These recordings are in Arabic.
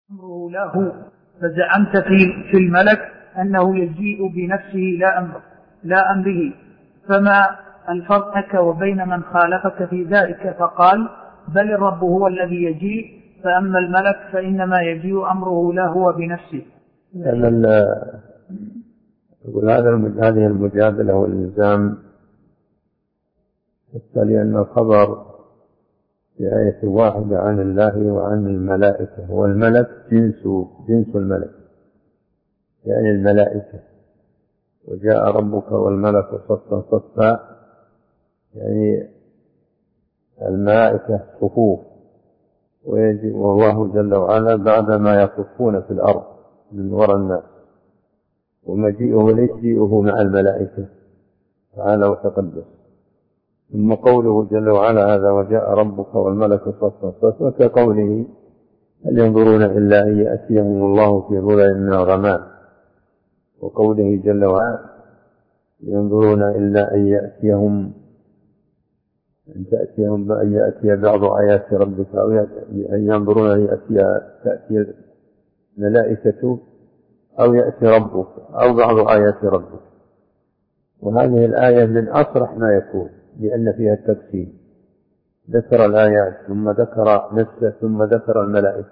أمره له، فزعمت في الملك أنه يجيء بنفسه لا أمره، فما الفرق وبين من خالفك في ذلك فقال بل الرب هو الذي يجيء، فأما الملك فإنما يجيء أمره له هو بنفسه. هذه المجادلة والإلزام لأن الخبر في آية واحدة عن الله وعن الملائكة، والملك جنس الملك يعني الملائكة، وجاء ربك والملك صفا صفا يعني الملائكة صفوف، والله جل وعلا بعدما يصفون في الأرض من وراء الناس، ومجيئه ليس جيئه مع الملائكة تعالى وتقدس. ثم قوله جل وعلا هذا وجاء ربك والملك صفا صفا كقوله هل ينظرون إلا أن يأتيهم الله في ظلل من الغمام، وقوله جل وعلا ينظرون إلا أن يأتي بعض آيات ربك، أو أن ينظرون أن تأتي الملائكة أو يأتي ربك أو بعض آيات ربك. وهذه الآية من أصرح ما يكون لأن فيها التقسيم، ذكر الآيات ثم ذكر نفسه ثم ذكر الملائكة.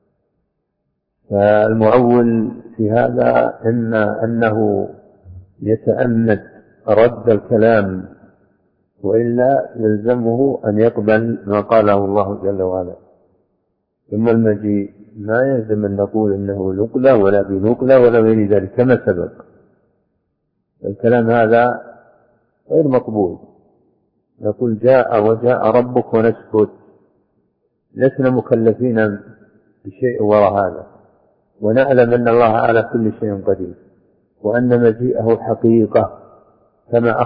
فالمؤول في هذا أنه يتأمل رد الكلام، وإلا يلزمه أن يقبل ما قاله الله جل وعلا. ثم المجيء ما يلزم أن نقول إنه نقلة ولا بنقلة ولا غير ذلك كما سبق. الكلام هذا غير مقبول، نقول جاء وجاء ربك ونسكت، لسنا مكلفين بشيء وراء هذا، ونعلم أن الله على كل شيء قدير، وأن مجيئه حقيقة كما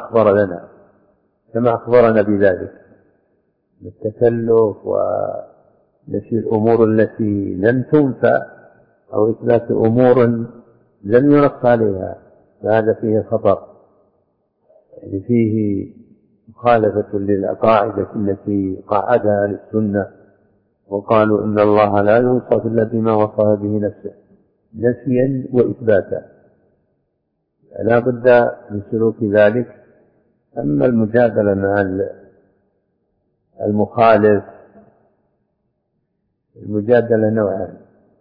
أخبرنا بذلك. التكلف ونفي الأمور التي لم تنفع أو إثبات أمور لم ينص عليها، فهذا فيه خطر، يعني فيه مخالفة للقاعدة التي قاعدها للسنة، وقالوا إن الله لا يوصف إلا بما وصف به نفسه نفيا وإثباتا، لا بد من سلوك ذلك. أما المجادلة مع المخالف، المجادلة نوعان: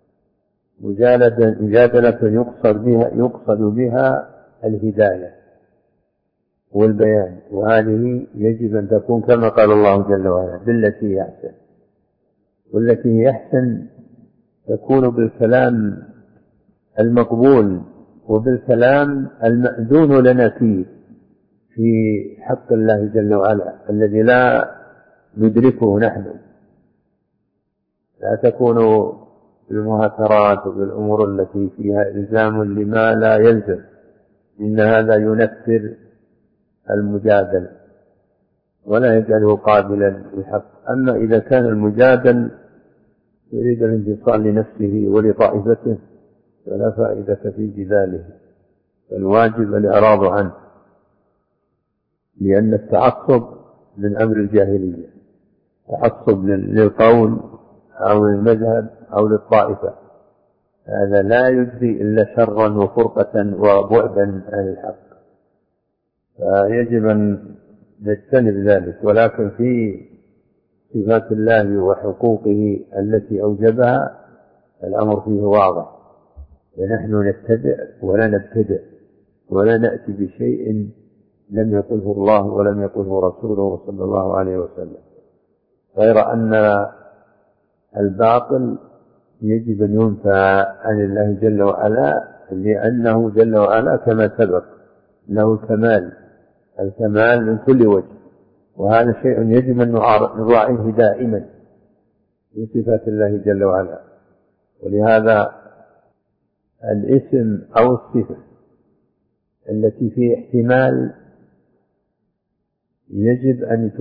مجادلة يقصد بها الهداية والبيان، وهذه يجب أن تكون كما قال الله جل وعلا بالتي هي أحسن، والتي هي أحسن تكون بالكلام المقبول وبالكلام المأذون لنا فيه في حق الله جل وعلا الذي لا ندركه نحن. لا تكون بالمهاترات وبالأمور التي فيها إلزام لما لا يلزم، إن هذا ينفر المجادل ولا يجعله قابلا للحق. أما إذا كان المجادل يريد الانتصال لنفسه ولطائفته فلا فائدة في جداله، فالواجب الإعراض عنه، لأن التعصب من أمر الجاهلية، تعصب للقول أو للمذهب أو للطائفة، هذا لا يجزي إلا شرا وفرقة وبعدا عن الحق، فيجب أن نجتنب ذلك. ولكن في صفات الله وحقوقه التي أوجبها الأمر فيه واضح، ونحن نتبع ولا نبتدع ولا نأتي بشيء لم يقله الله ولم يقله رسوله صلى الله عليه وسلم، غير أن الباطل يجب أن ينفى عن الله جل وعلا، لأنه جل وعلا كما سبق له الكمال من كل وجه، وهذا شيء يجب أن نراعيه دائما في صفات الله جل وعلا. ولهذا الاسم أو الصفة التي في احتمال يجب أن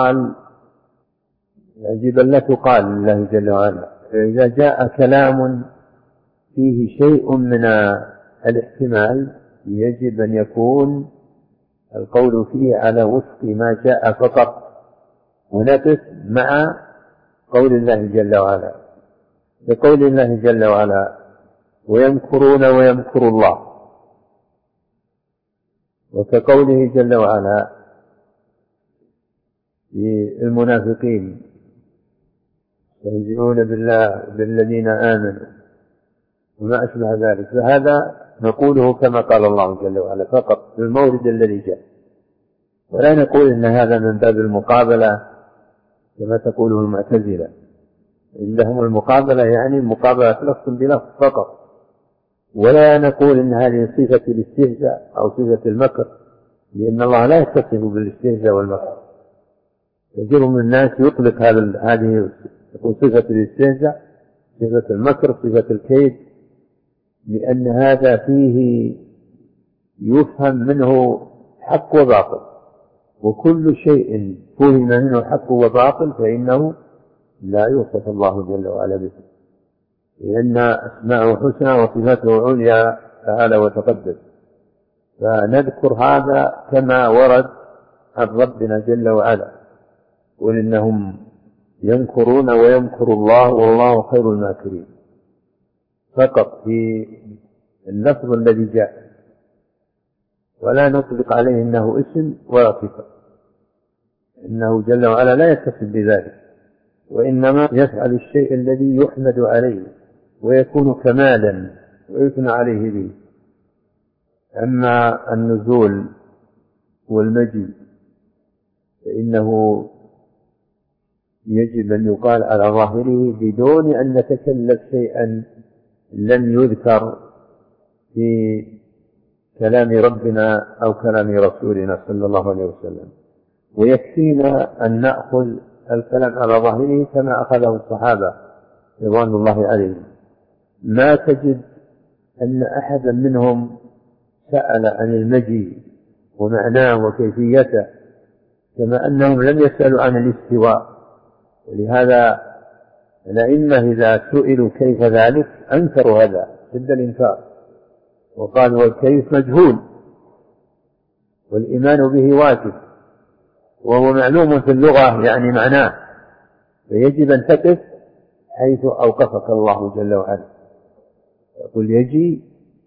لا تقال لله جل وعلا. فإذا جاء كلام فيه شيء من الاحتمال يجب أن يكون القول فيه على وفق ما جاء فقط، ونقف مع قول الله جل وعلا. لقول الله جل وعلا ويمكرون ويمكر الله، وكقوله جل وعلا للمنافقين يستهزئون بالله بالذين آمنوا وما أشبه ذلك. فهذا نقوله كما قال الله جل وعلا فقط في المورد الذي جاء، ولا نقول إن هذا من باب المقابلة كما تقوله المعتزلة. عندهم المقابلة يعني مقابلة لفظ بلفظ فقط، ولا نقول إن هذه صفة الاستهزاء أو صفة المكر، لأن الله لا يتصف بالاستهزاء والمكر. كثير من الناس يطلق هذه صفة الاستهزاء، صفة المكر، صفة الكيد، لأن هذا فيه يفهم منه حق وباطل، وكل شيء فهم منه حق وباطل فإنه لا يوصف الله جل وعلا به، لأن أسماءه حسنى وصفاته عليا تعالى وتقدس. فنذكر هذا كما ورد عن ربنا جل وعلا، قل إنهم يمكرون ويمكر الله والله خير الماكرين، فقط في اللفظ الذي جاء، ولا نطلق عليه إنه اسم ولا صفة، إنه جل وعلا لا يتصف بذلك، وإنما يفعل الشيء الذي يحمد عليه ويكون كمالا ويثنى عليه به. أما النزول والمجيء فإنه يجب أن يقال على ظاهره بدون أن نتكلف شيئا لم يذكر في كلام ربنا أو كلام رسولنا صلى الله عليه وسلم، ويكفينا أن نأخذ الكلام على ظاهره كما أخذه الصحابة رضوان الله عليهم. ما تجد أن أحدا منهم سأل عن المجيء ومعناه وكيفيته، كما أنهم لم يسألوا عن الاستواء. ولهذا الأئمة إذا سئلوا كيف ذلك أنكروا هذا شد الإنكار، وقالوا والكيف مجهول والإيمان به واجب، وهو معلوم في اللغة يعني معناه، فيجب أن تقف حيث أوقفك الله جل وعلا. يقول يجي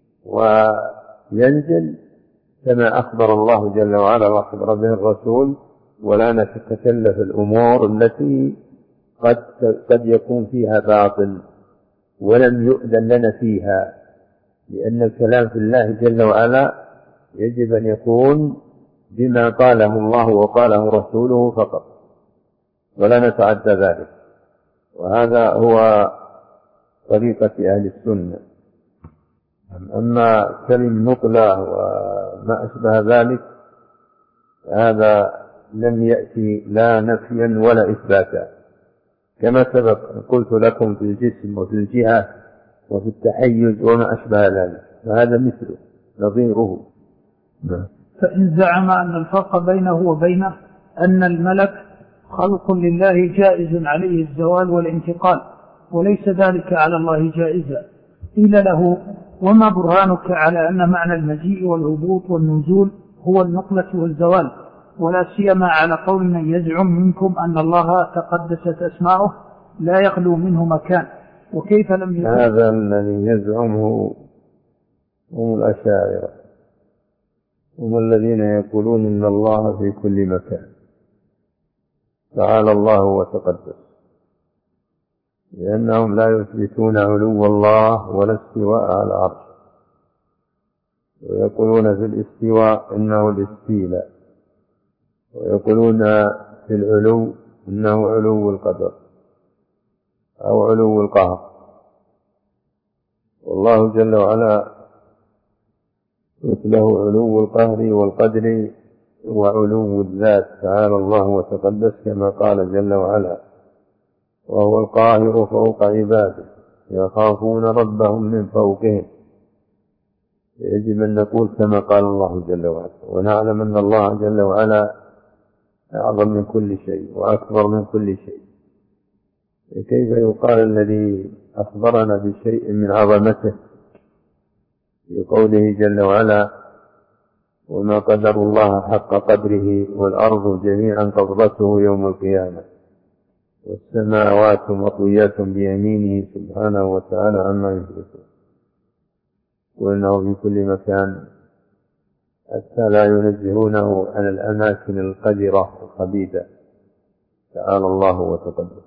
وينزل كما أخبر الله جل وعلا وأخبر به الرسول، ولا نتكلف الأمور التي قد يكون فيها باطل ولم يؤذن لنا فيها، لأن الكلام في الله جل وعلا يجب أن يكون بما قاله الله وقاله رسوله فقط، ولا نتعدى ذلك. وهذا هو طريقة أهل السنة. أما كلمة نقلة وما أشبه ذلك هذا لم يأتي لا نفيا ولا إثباتا، كما سبق قلت لكم في الجسم وفي الجهة وفي التحيز وما أشبه ذلك، فهذا مثله نظيره. فإن زعم أن الفرق بينه وبينه أن الملك خلق لله جائز عليه الزوال والانتقال وليس ذلك على الله جائزا، قيل له وما برهانك على أن معنى المجيء والهبوط والنزول هو النقلة والزوال، ولا سيما على قول من يزعم منكم أن الله تقدست أسماؤه لا يخلو منه مكان، وكيف لم يكن هذا الذي يزعمه هم الأشاعرة، هم الذين يقولون إن الله في كل مكان، تعالى الله وتقدس، لأنهم لا يثبتون علو الله ولا استواء على العرش، ويقولون في الاستواء إنه الاستيلاء، ويقولون في العلو إنه علو القدر أو علو القهر. والله جل وعلا له علو القهر والقدر وعلو الذات، تعالى الله وتقدس، كما قال جل وعلا وهو القاهر فوق عباده يخافون ربهم من فوقهم. يجب أن نقول كما قال الله جل وعلا، ونعلم أن الله جل وعلا أعظم من كل شيء وأكبر من كل شيء. كيف يقال الذي أخبرنا بشيء من عظمته بقوله جل وعلا وما قدر الله حق قدره والأرض جميعا قبضته يوم القيامة. والسماوات مطويات بيمينه سبحانه وتعالى عما يشركون، وإنه في كل مكان حتى لا ينزهونه عن الأماكن القذرة الخبيثة، تعالى الله وتقدس.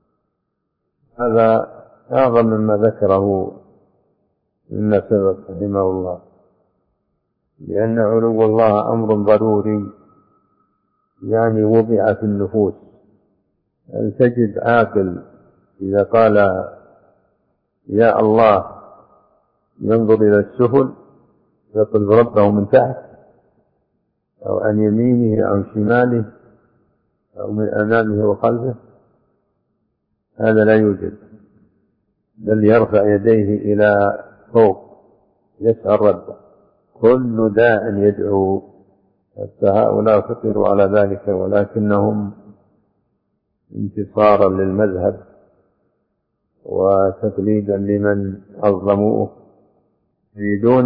هذا أعظم مما ذكره مما سبق رحمه الله، لأن علو الله أمر ضروري، يعني وضع في النفوس. هل تجد عاقل إذا قال يا الله ينظر إلى السفل يطلب ربه من تحت أو عن يمينه أو شماله أو من أمامه وخلفه؟ هذا لا يوجد، بل يرفع يديه إلى فوق يسأل ربه، كل داع يدعو. حتى هؤلاء فطروا على ذلك، ولكنهم انتصارا للمذهب وتقليدا لمن عظموه يريدون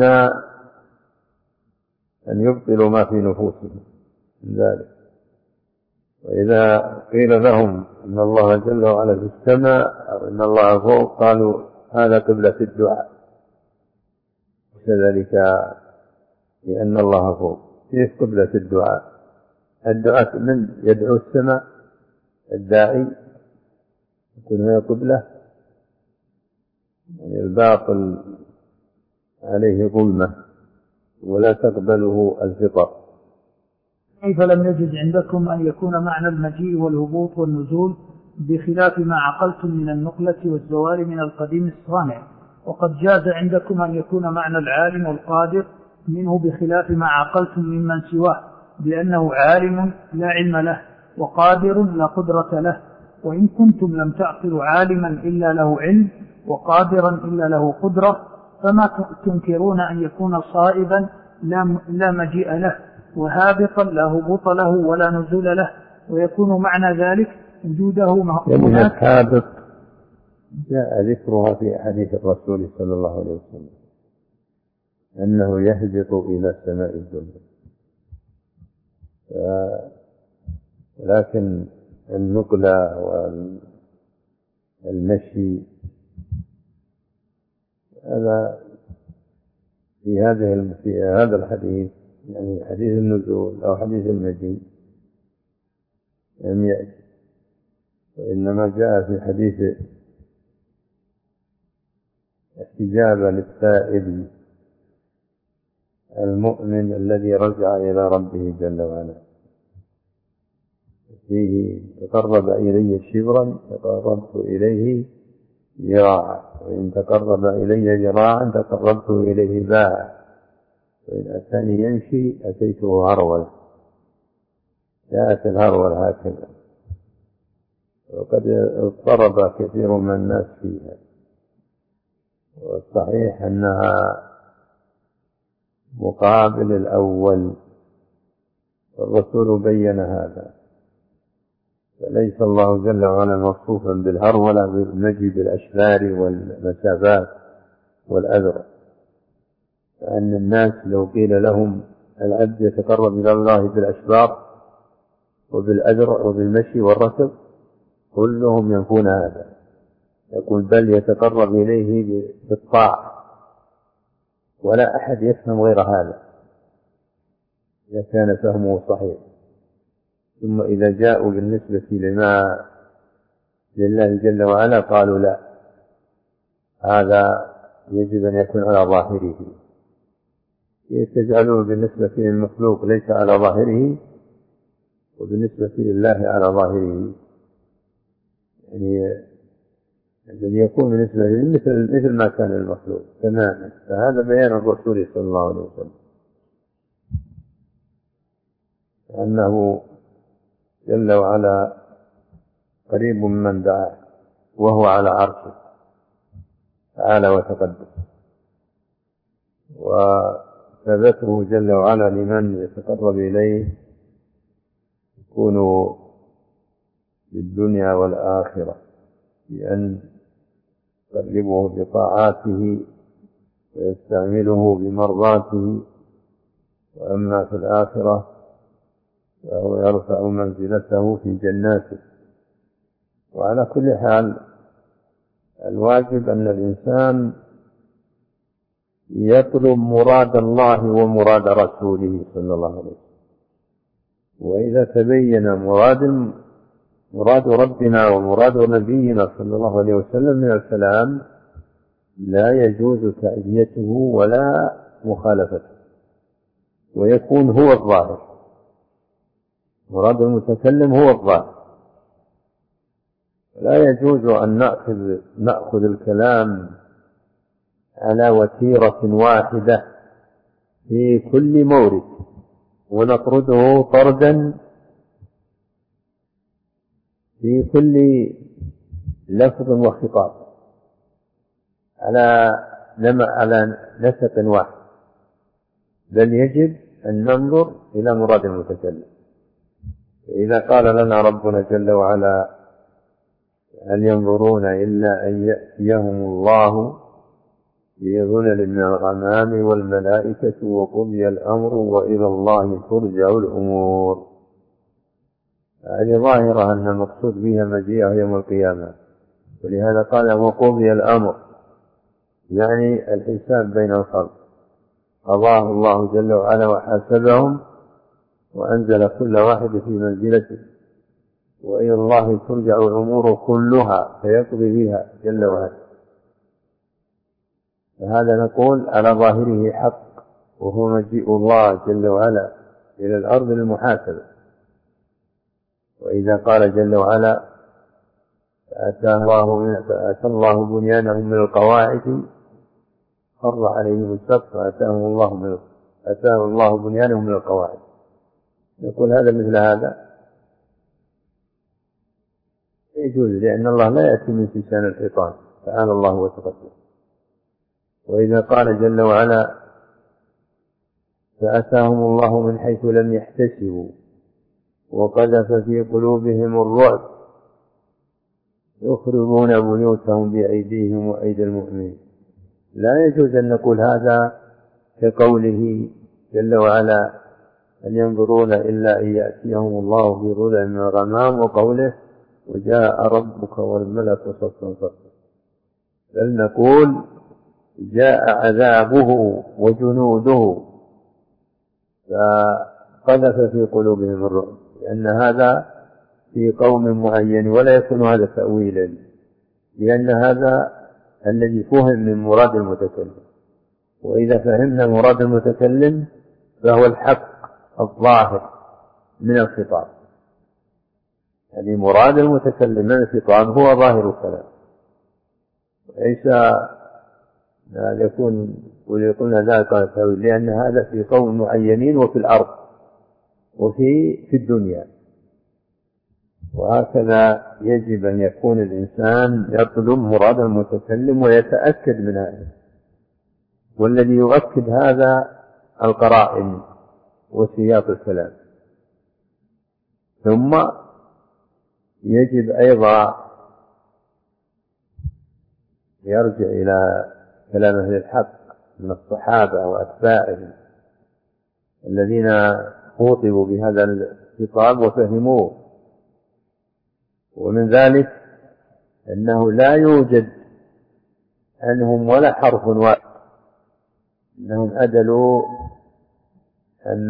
أن يبطلوا ما في نفوسهم من ذلك. وإذا قيل لهم أن الله جل وعلا في السماء أو أن الله فوق قالوا هذا قبلة الدعاء، وكذلك لأن الله فوق. كيف قبلة الدعاء؟ الدعاء من يدعو السماء؟ الداعي يكون هي قبلة؟ يعني الباطل عليه ظلمة ولا تقبله الفطر. كيف لم يجد عندكم أن يكون معنى المجيء والهبوط والنزول بخلاف ما عقلتم من النقلة والزوال من القديم الصانع، وقد جاز عندكم أن يكون معنى العالم والقادر منه بخلاف ما عقلتم ممن سواه، بأنه عالم لا علم له وقادر لا قدرة له؟ وإن كنتم لم تعقلوا عالما إلا له علم وقادرا إلا له قدرة، فما تنكرون أن يكون صائبا لا مجيء له، وهابطا لا هبوط له ولا نزول له، ويكون معنى ذلك وجوده هناك هابط جاء ذكرها في حديث الرسول صلى الله عليه وسلم أنه يهبط إلى السماء الدنيا، لكن النقلة والمشي هذا في هذا الحديث، يعني حديث النزول أو حديث المجيء لم يأتي، وإنما جاء في حديث استجابة للسائل المؤمن الذي رجع إلى ربه جل وعلا، فيه تقرب إلي شبرا تقربت إليه ذراعا، وإن تقرب إلي ذراعا تقربت إليه باعا، وإن أتاني يمشي أتيته هرولا. جاءت الهرول هكذا، وقد اضطرب كثير من الناس فيها، والصحيح أنها مقابل الأول، والرسول بين هذا، فليس الله جل وعلا موصوفا بالهرولة بالمجي بالأشفار والمسافات والأذرع، فأن الناس لو قيل لهم العبد يتقرب إلى الله بالأشفار وبالأذرع وبالمشي والركب كلهم ينفون هذا، يقول بل يتقرب إليه بالطاعة، ولا أحد يفهم غير هذا إذا كان فهمه صحيح. ثم إذا جاءوا بالنسبة لله جل وعلا قالوا لا، هذا يجب أن يكون على ظاهره، يتجعلوه بالنسبة للمخلوق ليس على ظاهره، وبالنسبة لله على ظاهره، يعني الذي يكون بالنسبة له مثل ما كان المخلوق تماما. فهذا بيان الرسول صلى الله عليه وسلم أنه جل وعلا قريب من دعاه، وهو على عرشه تعالى وتقدس، وثبته جل وعلا لمن يتقرب إليه يكون في الدنيا والآخرة، بأن يقربه بطاعاته ويستعمله بمرضاته، وأما في الآخرة فهو يرفع منزلته في جناته وعلى كل حال الواجب أن الإنسان يطلب مراد الله ومراد رسوله صلى الله عليه وسلم. وإذا تبين مراد ربنا ومراد نبينا صلى الله عليه وسلم من الكلام لا يجوز تأديته ولا مخالفته، ويكون هو الظاهر، مراد المتكلم هو الظاهر. لا يجوز أن نأخذ الكلام على وتيرة واحدة في كل مورد ونطرده طردا في كل لفظ وخطاب على نسق واحد، بل يجب أن ننظر إلى مراد المتكلم. إذا قال لنا ربنا جل وعلا هل ينظرون إلا أن يأتيهم الله في ظلل من الغمام والملائكة وقضي الأمر وإلى الله ترجع الأمور، هذه ظاهرة أن المقصود بها مجيئه يوم القيامة، ولهذا قال وقضي الأمر، يعني الحساب بين الخلق، قضاه الله جل وعلا وحاسبهم وأنزل كل واحد في منزلته، وإلى الله ترجع الأمور كلها فيقضي بها جل وعلا. فهذا نقول على ظاهره حق، وهو مجيء الله جل وعلا إلى الأرض للمحاسبة. وإذا قال جل وعلا فأتى الله بنيانهم من القواعد خر عليهم السقف فأتاه الله بنيانهم من القواعد، يقول هذا مثل هذا يجوز، لأن الله لا يأتي من لسان الحيطان تعالى الله وتقدم. وإذا قال جل وعلا فأتاهم الله من حيث لم يحتسبوا وقذف في قلوبهم الرعب يخربون بيوتهم بأيديهم وأيدي المؤمنين، لا يجوز أن نقول هذا كقوله جل وعلا أن ينظرون إلا أن يأتيهم الله في ظلل من الغمام، وقوله وجاء ربك والملك صفا صفا، بل نقول جاء عذابه وجنوده فقذف في قلوبهم الرعب، لأن هذا في قوم معين، ولا يكون هذا تأويلا، لأن هذا الذي فهم من مراد المتكلم. وإذا فهمنا مراد المتكلم فهو الحق الظاهر من الخطاب، يعني مراد المتكلم من الخطاب هو ظاهر الكلام، ليس يكون ذلك تأويل، لأن هذا في قوم معينين وفي الأرض وفي الدنيا. وهكذا يجب أن يكون الإنسان يطلب مراد المتكلم ويتأكد من هذا، والذي يؤكد هذا القرائن وسياق الكلام. ثم يجب أيضا يرجع إلى كلام أهل الحق من الصحابة وأتباعهم الذين خوطبوا بهذا الخطاب وفهموه. ومن ذلك أنه لا يوجد عنهم ولا حرف واحد، أنهم أدلوا أن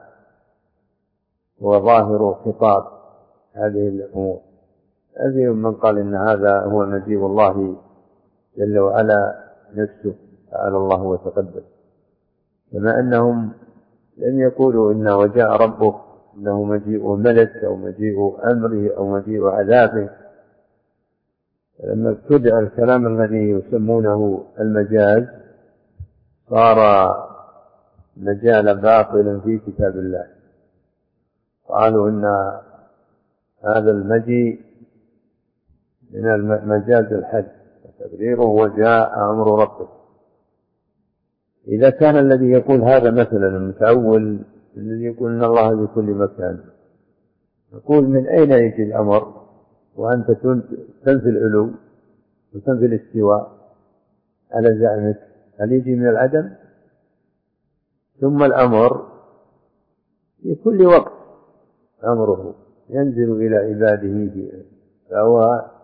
هو ظاهر خطاب هذه الأمور. هذه من قال إن هذا هو مجيء الله جل وعلا نفسه تعالى الله وتقدم، كما أنهم لم يقولوا إن وجاء ربك إنه مجيء ملك أو مجيء أمره أو مجيء عذابه. لما ابتدأ الكلام الذي يسمونه المجاز صار مجال باطل في كتاب الله، قالوا إن هذا المجيء من المجاز الحج، تقديره وجاء أمر ربك. إذا كان الذي يقول هذا مثلا المتأول الذي يقول إن الله بكل مكان، نقول من أين يجي الأمر وأنت تنفي العلو وتنفي الاستواء على زعمك؟ هل يجي من العدم؟ ثم الأمر في كل وقت أمره ينزل إلى عباده، فهو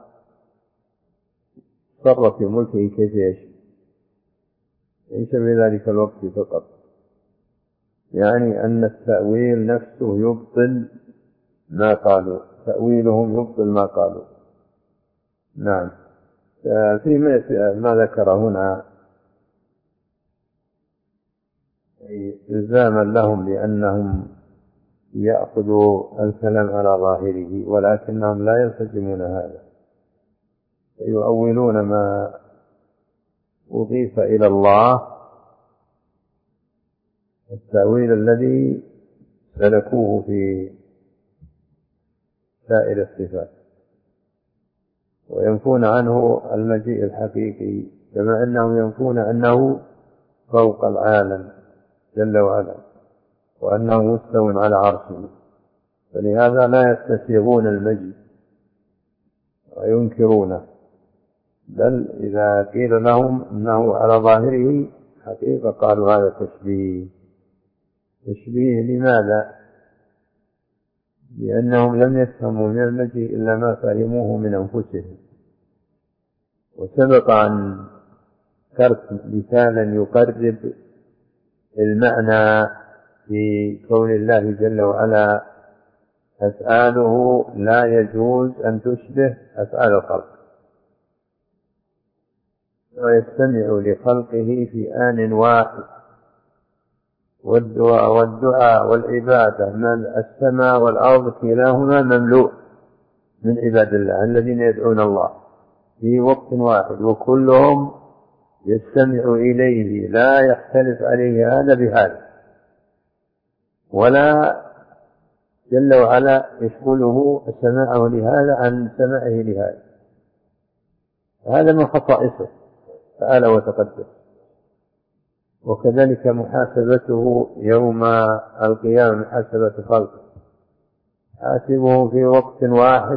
يتصرف في ملكه كيف يشاء، ليس بذلك الوقت فقط، يعني أن التأويل نفسه يبطل ما قالوا، تأويلهم يبطل ما قالوا. نعم. في ما ذكر هنا إلزاما لهم لأنهم يأخذوا الكلام على ظاهره، ولكنهم لا يلتزمون هذا، يؤولون ما أضيف إلى الله التأويل الذي سلكوه في سائر الصفات، وينفون عنه المجيء الحقيقي، كما أنهم ينفون أنه فوق العالم جل وعلا وأنه مستو على عرشه، فلهذا لا يستسيغون المجيء وينكرونه، بل إذا قيل لهم أنه على ظاهره حقيقة قالوا هذا تشبيه. تشبيه لماذا؟ لأنهم لم يفهموا من المجيء إلا ما فهموه من أنفسهم، وسبق أن ذكرت مثالا يقرب المعنى في قول الله جل وعلا أفعاله لا يجوز أن تشبه أفعال الخلق، ويستمع لخلقه في آن واحد، والدعاء والعبادة من السماء والأرض كلاهما مملوء من عباد الله الذين يدعون الله في وقت واحد، وكلهم يستمع إليه، لا يختلف عليه هذا بهذا، ولا جل وعلا يشغله سماعه لهذا عن سماعه لهذا، هذا من خصائصه تعالى وتقدس. وكذلك محاسبته يوم القيامة، محاسبة خلقه، حاسبه في وقت واحد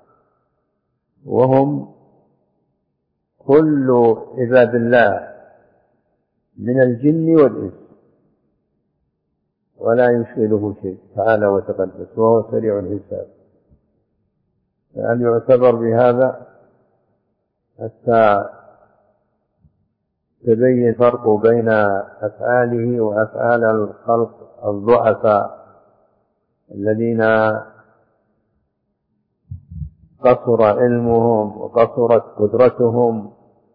وهم كل عباد الله من الجن والإنس، ولا يشغله شيء تعالى وتقدس، وهو سريع الحساب. فهل يعتبر بهذا حتى تبين فرق بين أفعاله وأفعال الخلق الضعفاء الذين قصر علمهم وقصرت قدرتهم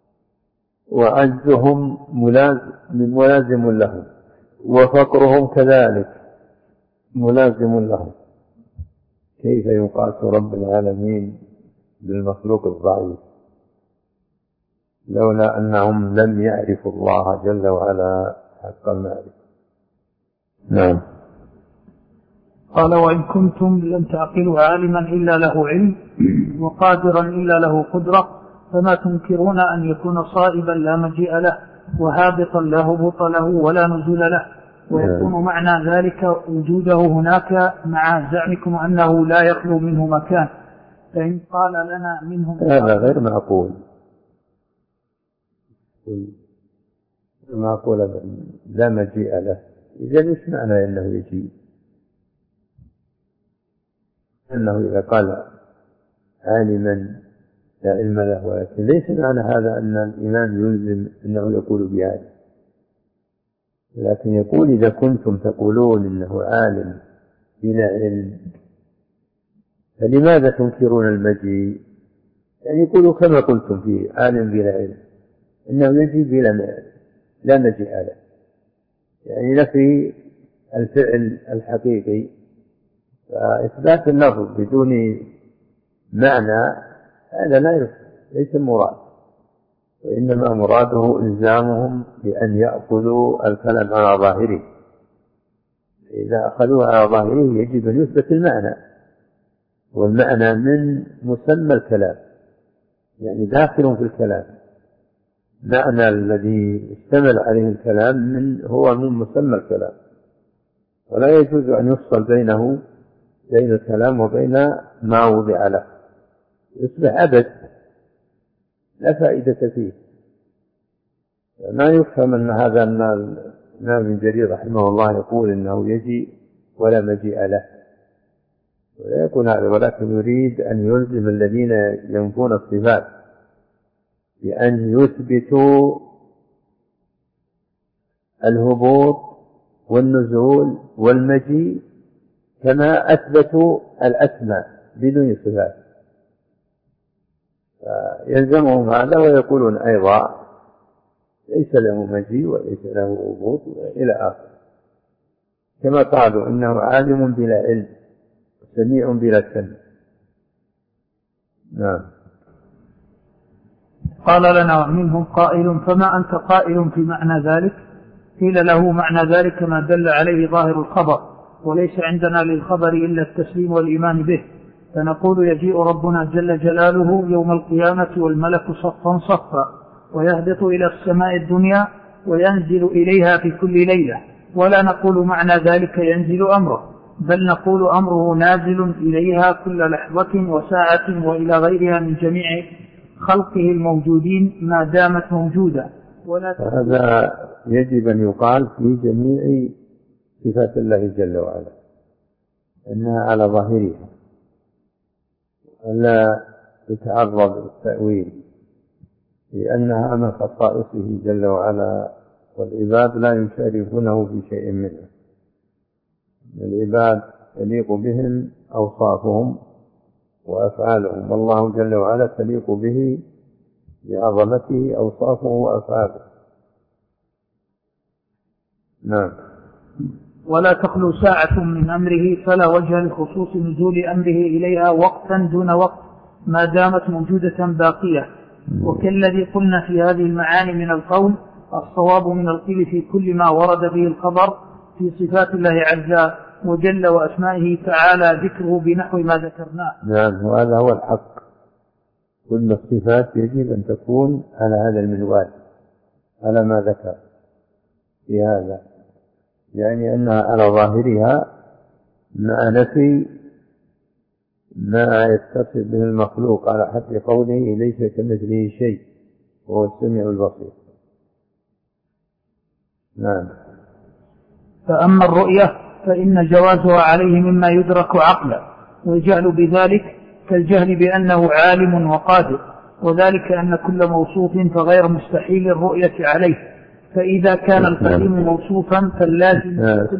وعجزهم ملازم لهم، وفقرهم كذلك ملازم لهم. كيف يقاس رب العالمين بالمخلوق الضعيف لولا أنهم لم يعرفوا الله جل وعلا حق المعرفة؟ نعم. قال وإن كنتم لم تعقلوا عالما إلا له علم وقادرا إلا له قدرة، فما تنكرون أن يكون صائبا لا مجيء له، وهابطا لا هبط له ولا نزول له، ويكون معنى ذلك وجوده هناك مع زعمكم أنه لا يخلو منه مكان، فإن قال لنا منهم هذا غير معقول. معقول لا مجيء له، إذا ايش معنى أنه يجيء؟ أنه إذا قال عالما لا علم له، ولكن ليس معنى هذا أن الإمام يلزم أنه يقول بهذا، لكن يقول إذا كنتم تقولون إنه عالم بلا علم فلماذا تنكرون المجيء؟ يعني يقولوا كما قلتم فيه عالم بلا علم، إنه يجي لا مجيء له، يعني نفي الفعل الحقيقي، فإثبات اللفظ بدون معنى هذا ليس مراد، وإنما مراده إلزامهم بأن يأخذوا الكلام على ظاهره. إذا أخذوه على ظاهره يجب أن يثبت المعنى، والمعنى من مسمى الكلام، يعني داخل في الكلام، معنى الذي اشتمل عليه الكلام هو من مسمى الكلام، ولا يجوز أن يفصل بين الكلام وبين ما وضع له، يصبح عبث لا فائدة فيه. ما يفهم أن هذا الإمام ابن جرير رحمه الله يقول إنه يجي ولا مجيء له، ولا يكون هذا، ولكن يريد أن يلزم الذين ينفون الصفات بأن يثبتوا الهبوط والنزول والمجيء كما أثبتوا الأسماء بدون صفات، يلزمهم هذا ويقولون أيضا ليس له مجيء وليس له هبوط إلى آخر، كما قالوا إنه عالم بلا علم سميع بلا سمع. نعم. قال لنا منهم قائل فما أنت قائل في معنى ذلك؟ قيل له معنى ذلك ما دل عليه ظاهر الخبر، وليس عندنا للخبر إلا التسليم والإيمان به، فنقول يجيء ربنا جل جلاله يوم القيامة والملك صفا صفا، ويهبط إلى السماء الدنيا وينزل إليها في كل ليلة، ولا نقول معنى ذلك ينزل أمره، بل نقول أمره نازل إليها كل لحظة وساعة وإلى غيرها من جميع خلقه الموجودين ما دامت موجودة. هذا يجب أن يقال في جميع صفات الله جل وعلا أنها على ظاهرها، ألا تتعرض للتأويل، لأنها من خصائصه جل وعلا، والعباد لا يشاركونه في شيء منه. العباد تليق بهم أوصافهم وأفعالهم، والله جل وعلا تليق به بعظمته أوصافه وأفعاله. نعم. ولا تخلو ساعة من أمره، فلا وجه لخصوص نزول أمره إليها وقتا دون وقت ما دامت موجودة باقية. وكالذي قلنا في هذه المعاني من القول، الصواب من القيل في كل ما ورد به الخبر في صفات الله عز وجل وأسمائه تعالى ذكره بنحو ما ذكرناه. نعم، وهذا هو الحق. كل الصفات يجب أن تكون على هذا المنوال، على ما ذكر في هذا، يعني أنها على ظاهرها مع نفي ما يتصف به المخلوق على حد قوله ليس كمثله شيء وهو السميع البصير. نعم. فأما الرؤية فإن جوازها عليه مما يدرك عقلا، والجهل بذلك كالجهل بأنه عالم وقادر، وذلك أن كل موصوف فغير مستحيل الرؤية عليه، فإذا كان القديم موصوفا فاللازم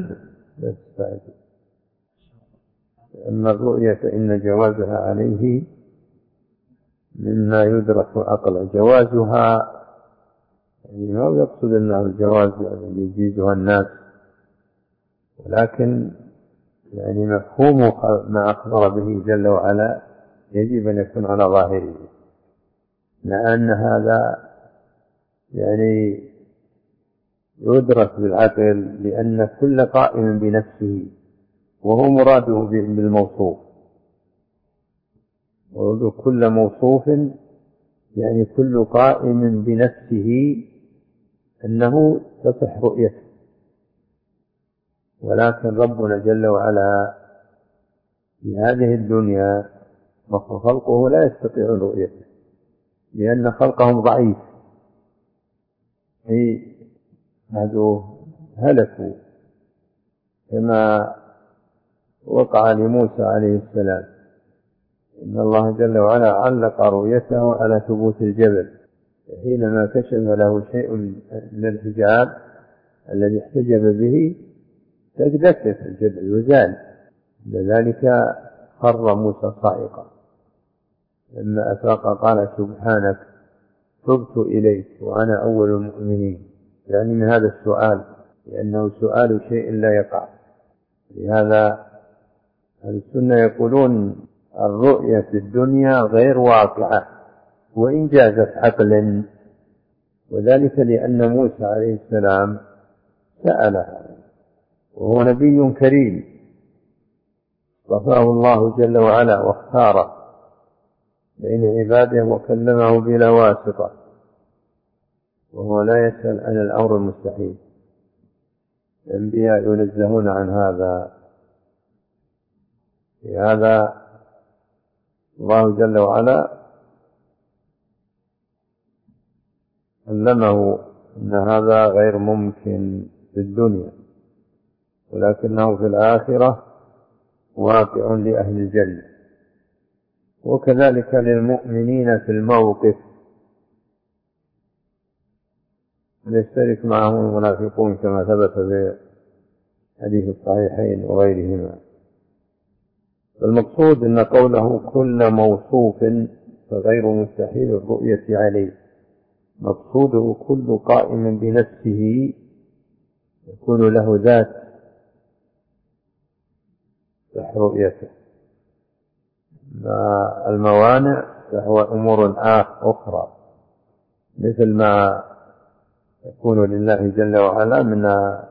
أما الرؤية فإن جوازها عليه مما يدرك عقلا. جوازها يعني ما يقصد أنه الجواز يعني يجيزها الناس، ولكن يعني مفهوم ما أخبر به جل وعلا يجب أن يكون على ظاهره، مع أن هذا يعني يدرك بالعقل، لأن كل قائم بنفسه وهو مراده بالموصوف، وكل موصوف يعني كل قائم بنفسه أنه تصح رؤيته، ولكن ربنا جل وعلا في هذه الدنيا خلقه لا يستطيع رؤيته، لأن خلقهم ضعيف، هلكوا كما وقع لموسى عليه السلام، إن الله جل وعلا علق رؤيته على ثبوت الجبل، حينما كشف له شيء من الحجاب الذي احتجب به تجدكت الجبل وزال، لذلك خر موسى صائقا، لما أفاق قال سبحانك تبت إليك وأنا أول المؤمنين، يعني من هذا السؤال، لأنه سؤال شيء لا يقع. لهذا السنة يقولون الرؤية في الدنيا غير واقعة وإن جازت عقلا، وذلك لأن موسى عليه السلام سألها، وهو نبي كريم اصطفاه الله جل وعلا واختاره بين عباده وكلمه بلا واسطة، وهو لا يسأل عن الأمر المستحيل. الأنبياء ينزهون عن هذا. لهذا الله جل وعلا علمه أن هذا غير ممكن في الدنيا، ولكنه في الآخرة واقع لأهل الجنة، وكذلك للمؤمنين في الموقف يشترك معهم المنافقون كما ثبت في حديث الصحيحين وغيرهما. المقصود أن قوله كل موصوف فغير مستحيل الرؤية عليه، مقصوده كل قائم بنفسه يكون له ذات رؤيته. الموانع فهو أمور أخرى، مثل ما يكون لله جل وعلا من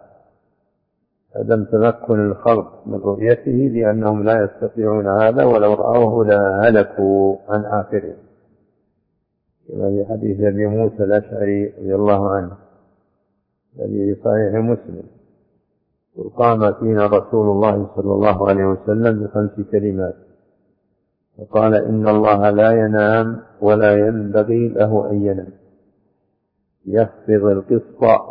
عدم تمكن الخلق من رؤيته لأنهم لا يستطيعون هذا، ولو رأوه لهلكوا عن آخره، كما في حديث أبي موسى الأشعري رضي الله عنه الذي في صحيح مسلم: قام فينا رسول الله صلى الله عليه وسلم ب5 كلمات، فقال: إن الله لا ينام ولا ينبغي له أن ينام، يخفض القسط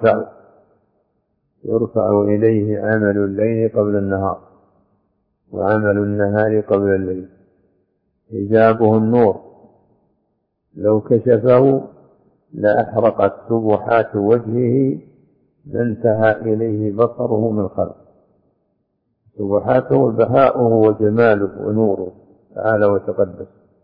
يرفع إليه عمل الليل قبل النهار وعمل النهار قبل الليل، حجابه النور، لو كشفه لأحرقت سبحات وجهه لانتهى إليه بصره من خلق. سبحاته بهاؤه وجماله ونوره تعالى وتقدس.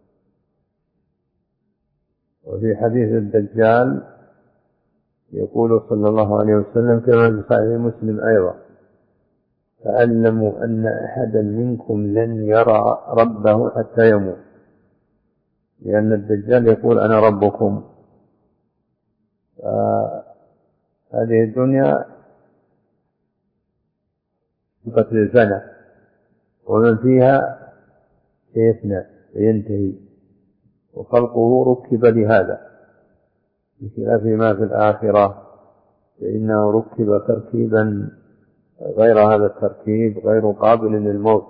وفي حديث الدجال يقول صلى الله عليه وسلم كما في صحيح مسلم أيضا: تعلموا أن أحدا منكم لن يرى ربه حتى يموت، لأن الدجال يقول: أنا ربكم. هذه الدنيا قتل الفنى، ومن فيها سيفنى وينتهي، وخلقه ركب لهذا، بخلاف ما في الآخرة فإنه ركب تركيبا غير هذا التركيب، غير قابل للموت،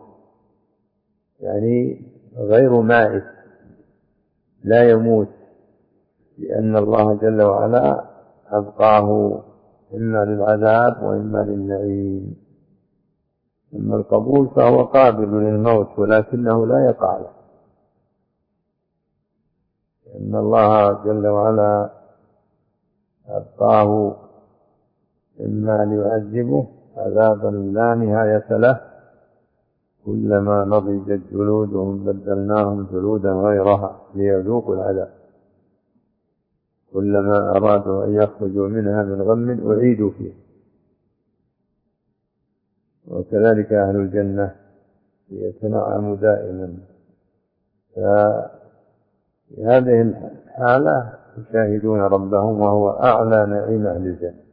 يعني غير مائت، لا يموت، لأن الله جل وعلا أبقاه إما للعذاب وإما للنعيم. أما القبول فهو قابل للموت ولكنه لا يقع له، لأن الله جل وعلا أبقاه إما ليعذبه عذابا لا نهاية له، كلما نضجت جلودهم بدلناهم جلودا غيرها ليذوقوا العذاب، كلما أرادوا أن يخرجوا منها من غم أعيدوا فيه. وكذلك أهل الجنة يتنعم دائما. في هذه الحالة يشاهدون ربهم وهو أعلى نعيم أهل الجنة.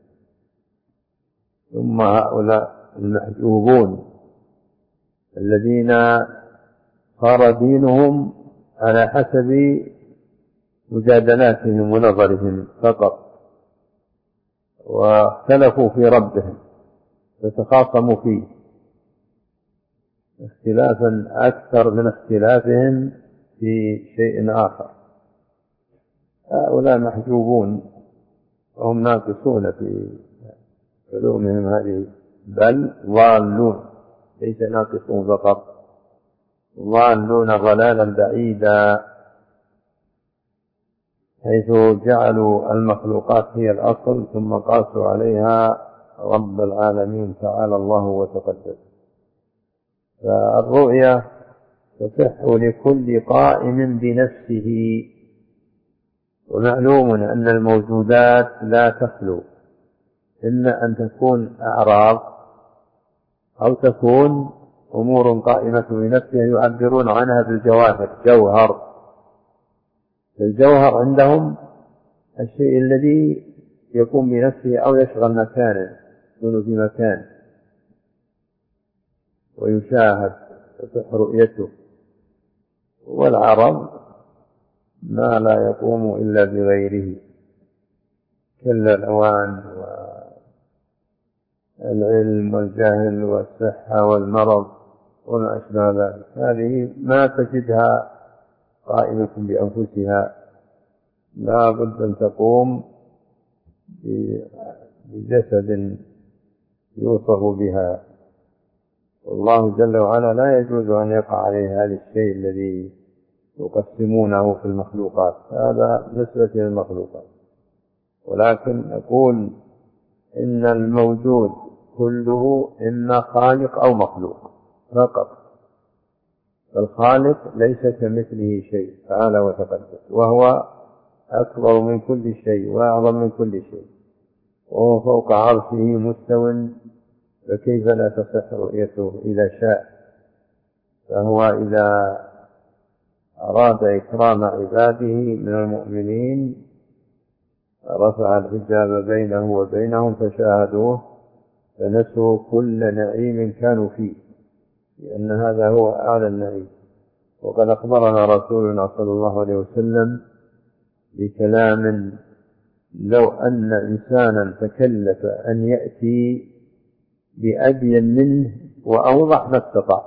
ثم هؤلاء المحجوبون الذين صار دينهم على حسب مجادلاتهم ونظرهم فقط، واختلفوا في ربهم فتخاصموا فيه اختلافا أكثر من اختلافهم في شيء آخر. هؤلاء محجوبون وهم ناقصون في علومهم هذه، بل ضالون، ليس ناقصون فقط، ضالون ضلالا بعيدا، حيث جعلوا المخلوقات هي الأصل ثم قاسوا عليها رب العالمين تعالى الله وتقدس. فالرؤيا تصح لكل قائم بنفسه، ومعلوم أن الموجودات لا تخلو، إما أن تكون أعراض أو تكون أمور قائمة بنفسها يعبرون عنها بالجواهر، جوهر. الجوهر عندهم الشيء الذي يقوم بنفسه أو يشغل مكانا، يكون في مكان ويشاهد تصح رؤيته. والعرض ما لا يقوم إلا بغيره، كالألوان والعلم والجهل والصحة والمرض وما أشبه ذلك، هذه ما تجدها قائمة بأنفسها، لا بد أن تقوم بجسد يوصف بها. والله جل وعلا لا يجوز أن يقع عليه هذا الشيء الذي يقسمونه في المخلوقات، هذا نسبة للمخلوقات. ولكن نقول إن الموجود كله إما خالق أو مخلوق فقط. الخالق ليس كمثله شيء تعالى وتقدس، وهو أكبر من كل شيء وأعظم من كل شيء، وهو فوق عرشه مستو، فكيف لا تصح رؤيته إذا شاء. فهو إذا أراد إكرام عباده من المؤمنين رفع الحجاب بينه وبينهم فشاهدوه فنسوا كل نعيم كانوا فيه، لأن هذا هو أعلى النعيم. وقد أخبرنا رسولنا صلى الله عليه وسلم بكلام لو أن إنسانا تكلف أن يأتي بأبين منه وأوضح ما استطاع.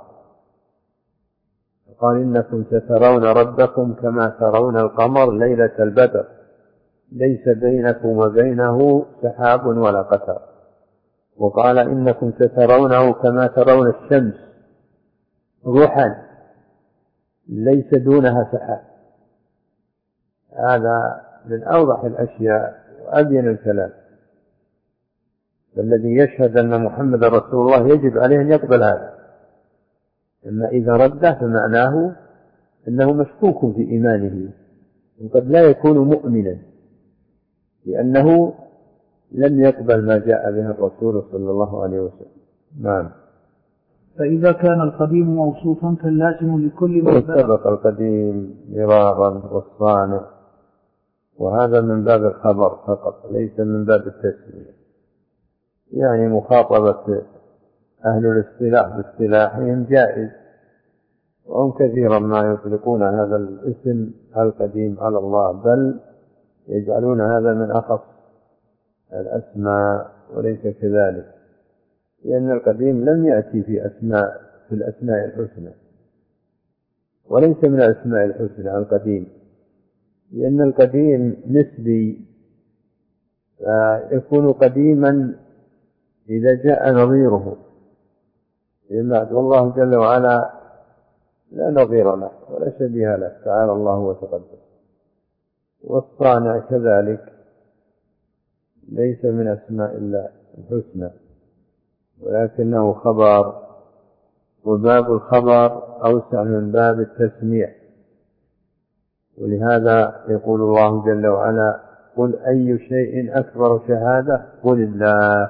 قال إنكم سترون ربكم كما ترون القمر ليلة البدر ليس بينكم وبينه سحاب ولا قتر. وقال إنكم سترونه كما ترون الشمس ضحى ليس دونها سحاب. هذا من أوضح الأشياء وأبين الكلام. فالذي يشهد أن محمد رسول الله يجب عليه أن يقبل هذا، أما إذا رده فمعناه أنه مشكوك في إيمانه وقد لا يكون مؤمنا لأنه لم يقبل ما جاء به الرسول صلى الله عليه وسلم. نعم. فإذا كان القديم موصوفا فاللازم لكل ما سبق القديم مرارا والصانع، وهذا من باب الخبر فقط ليس من باب التسمية. يعني مخاطبة أهل الاصطلاح باصطلاحهم جائز، وهم كثيرا ما يطلقون هذا الاسم القديم على الله، بل يجعلون هذا من أخص الأسماء وليس كذلك، لأن القديم لم يأتي في الأسماء الحسنى، وليس من الأسماء الحسنى القديم، لأن القديم نسبي، فيكون قديما إذا جاء نظيره. والله جل وعلا لا نظير له ولا شبيه له تعالى الله وتقدس. والصانع كذلك ليس من أسماء الله الحسنى، ولكنه خبر، وباب الخبر أوسع من باب التسميع. ولهذا يقول الله جل وعلا قل أي شيء أكبر شهادة قل الله.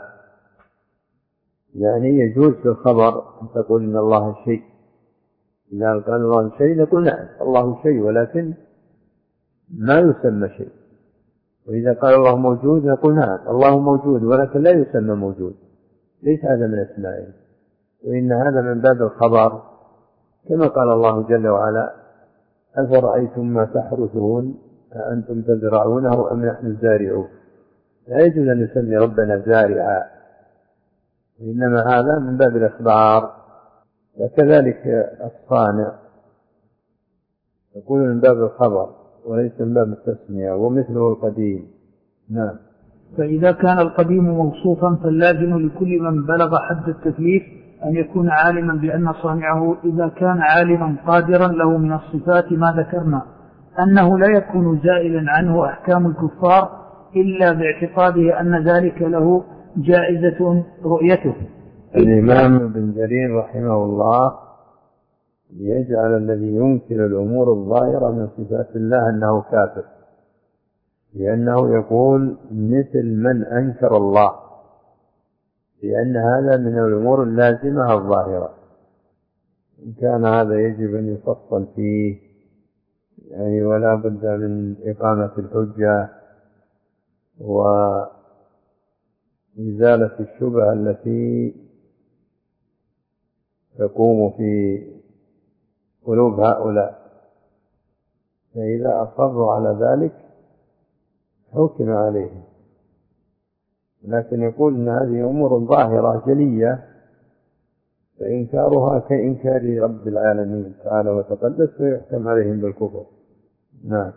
يعني يجوز في الخبر أن تقول إن الله شيء، إذا قال الله شيء نقول نعم الله شيء ولكن ما يسمى شيء. وإذا قال الله موجود نقول نعم الله موجود ولكن لا يسمى موجود، ليس هذا من أسمائه، وإن هذا من باب الخبر. كما قال الله جل وعلا أفرأيتم ما تحرثون أأنتم تزرعونه أم نحن الزارعون. لا يجوز أن نسمي ربنا زارعا، وإنما هذا من باب الإخبار. وكذلك الصانع يقول من باب الخبر وليس من باب التسمية، ومثله القديم. نعم. فإذا كان القديم موصوفا فاللازم لكل من بلغ حد التكليف أن يكون عالما بأن صانعه إذا كان عالما قادرا له من الصفات ما ذكرنا أنه لا يكون زائلا عنه أحكام الكفار إلا باعتقاده أن ذلك له جائزة رؤيته. الإمام ابن جرير رحمه الله يجعل الذي ينكر الأمور الظاهرة من صفات الله أنه كافر، لأنه يقول مثل من أنكر الله، لأن هذا من الأمور اللازمة الظاهرة. إن كان هذا يجب أن يفصل فيه، يعني ولا بد من إقامة الحجة وإزالة الشبهة التي تقوم في قلوب هؤلاء، فإذا أصروا على ذلك حكم عليهم. لكن يقول أن هذه أمور ظاهرة جلية، فإنكارها كإنكار رب العالمين تعالى وتقدس، فيحكم عليهم بالكفر. نعم.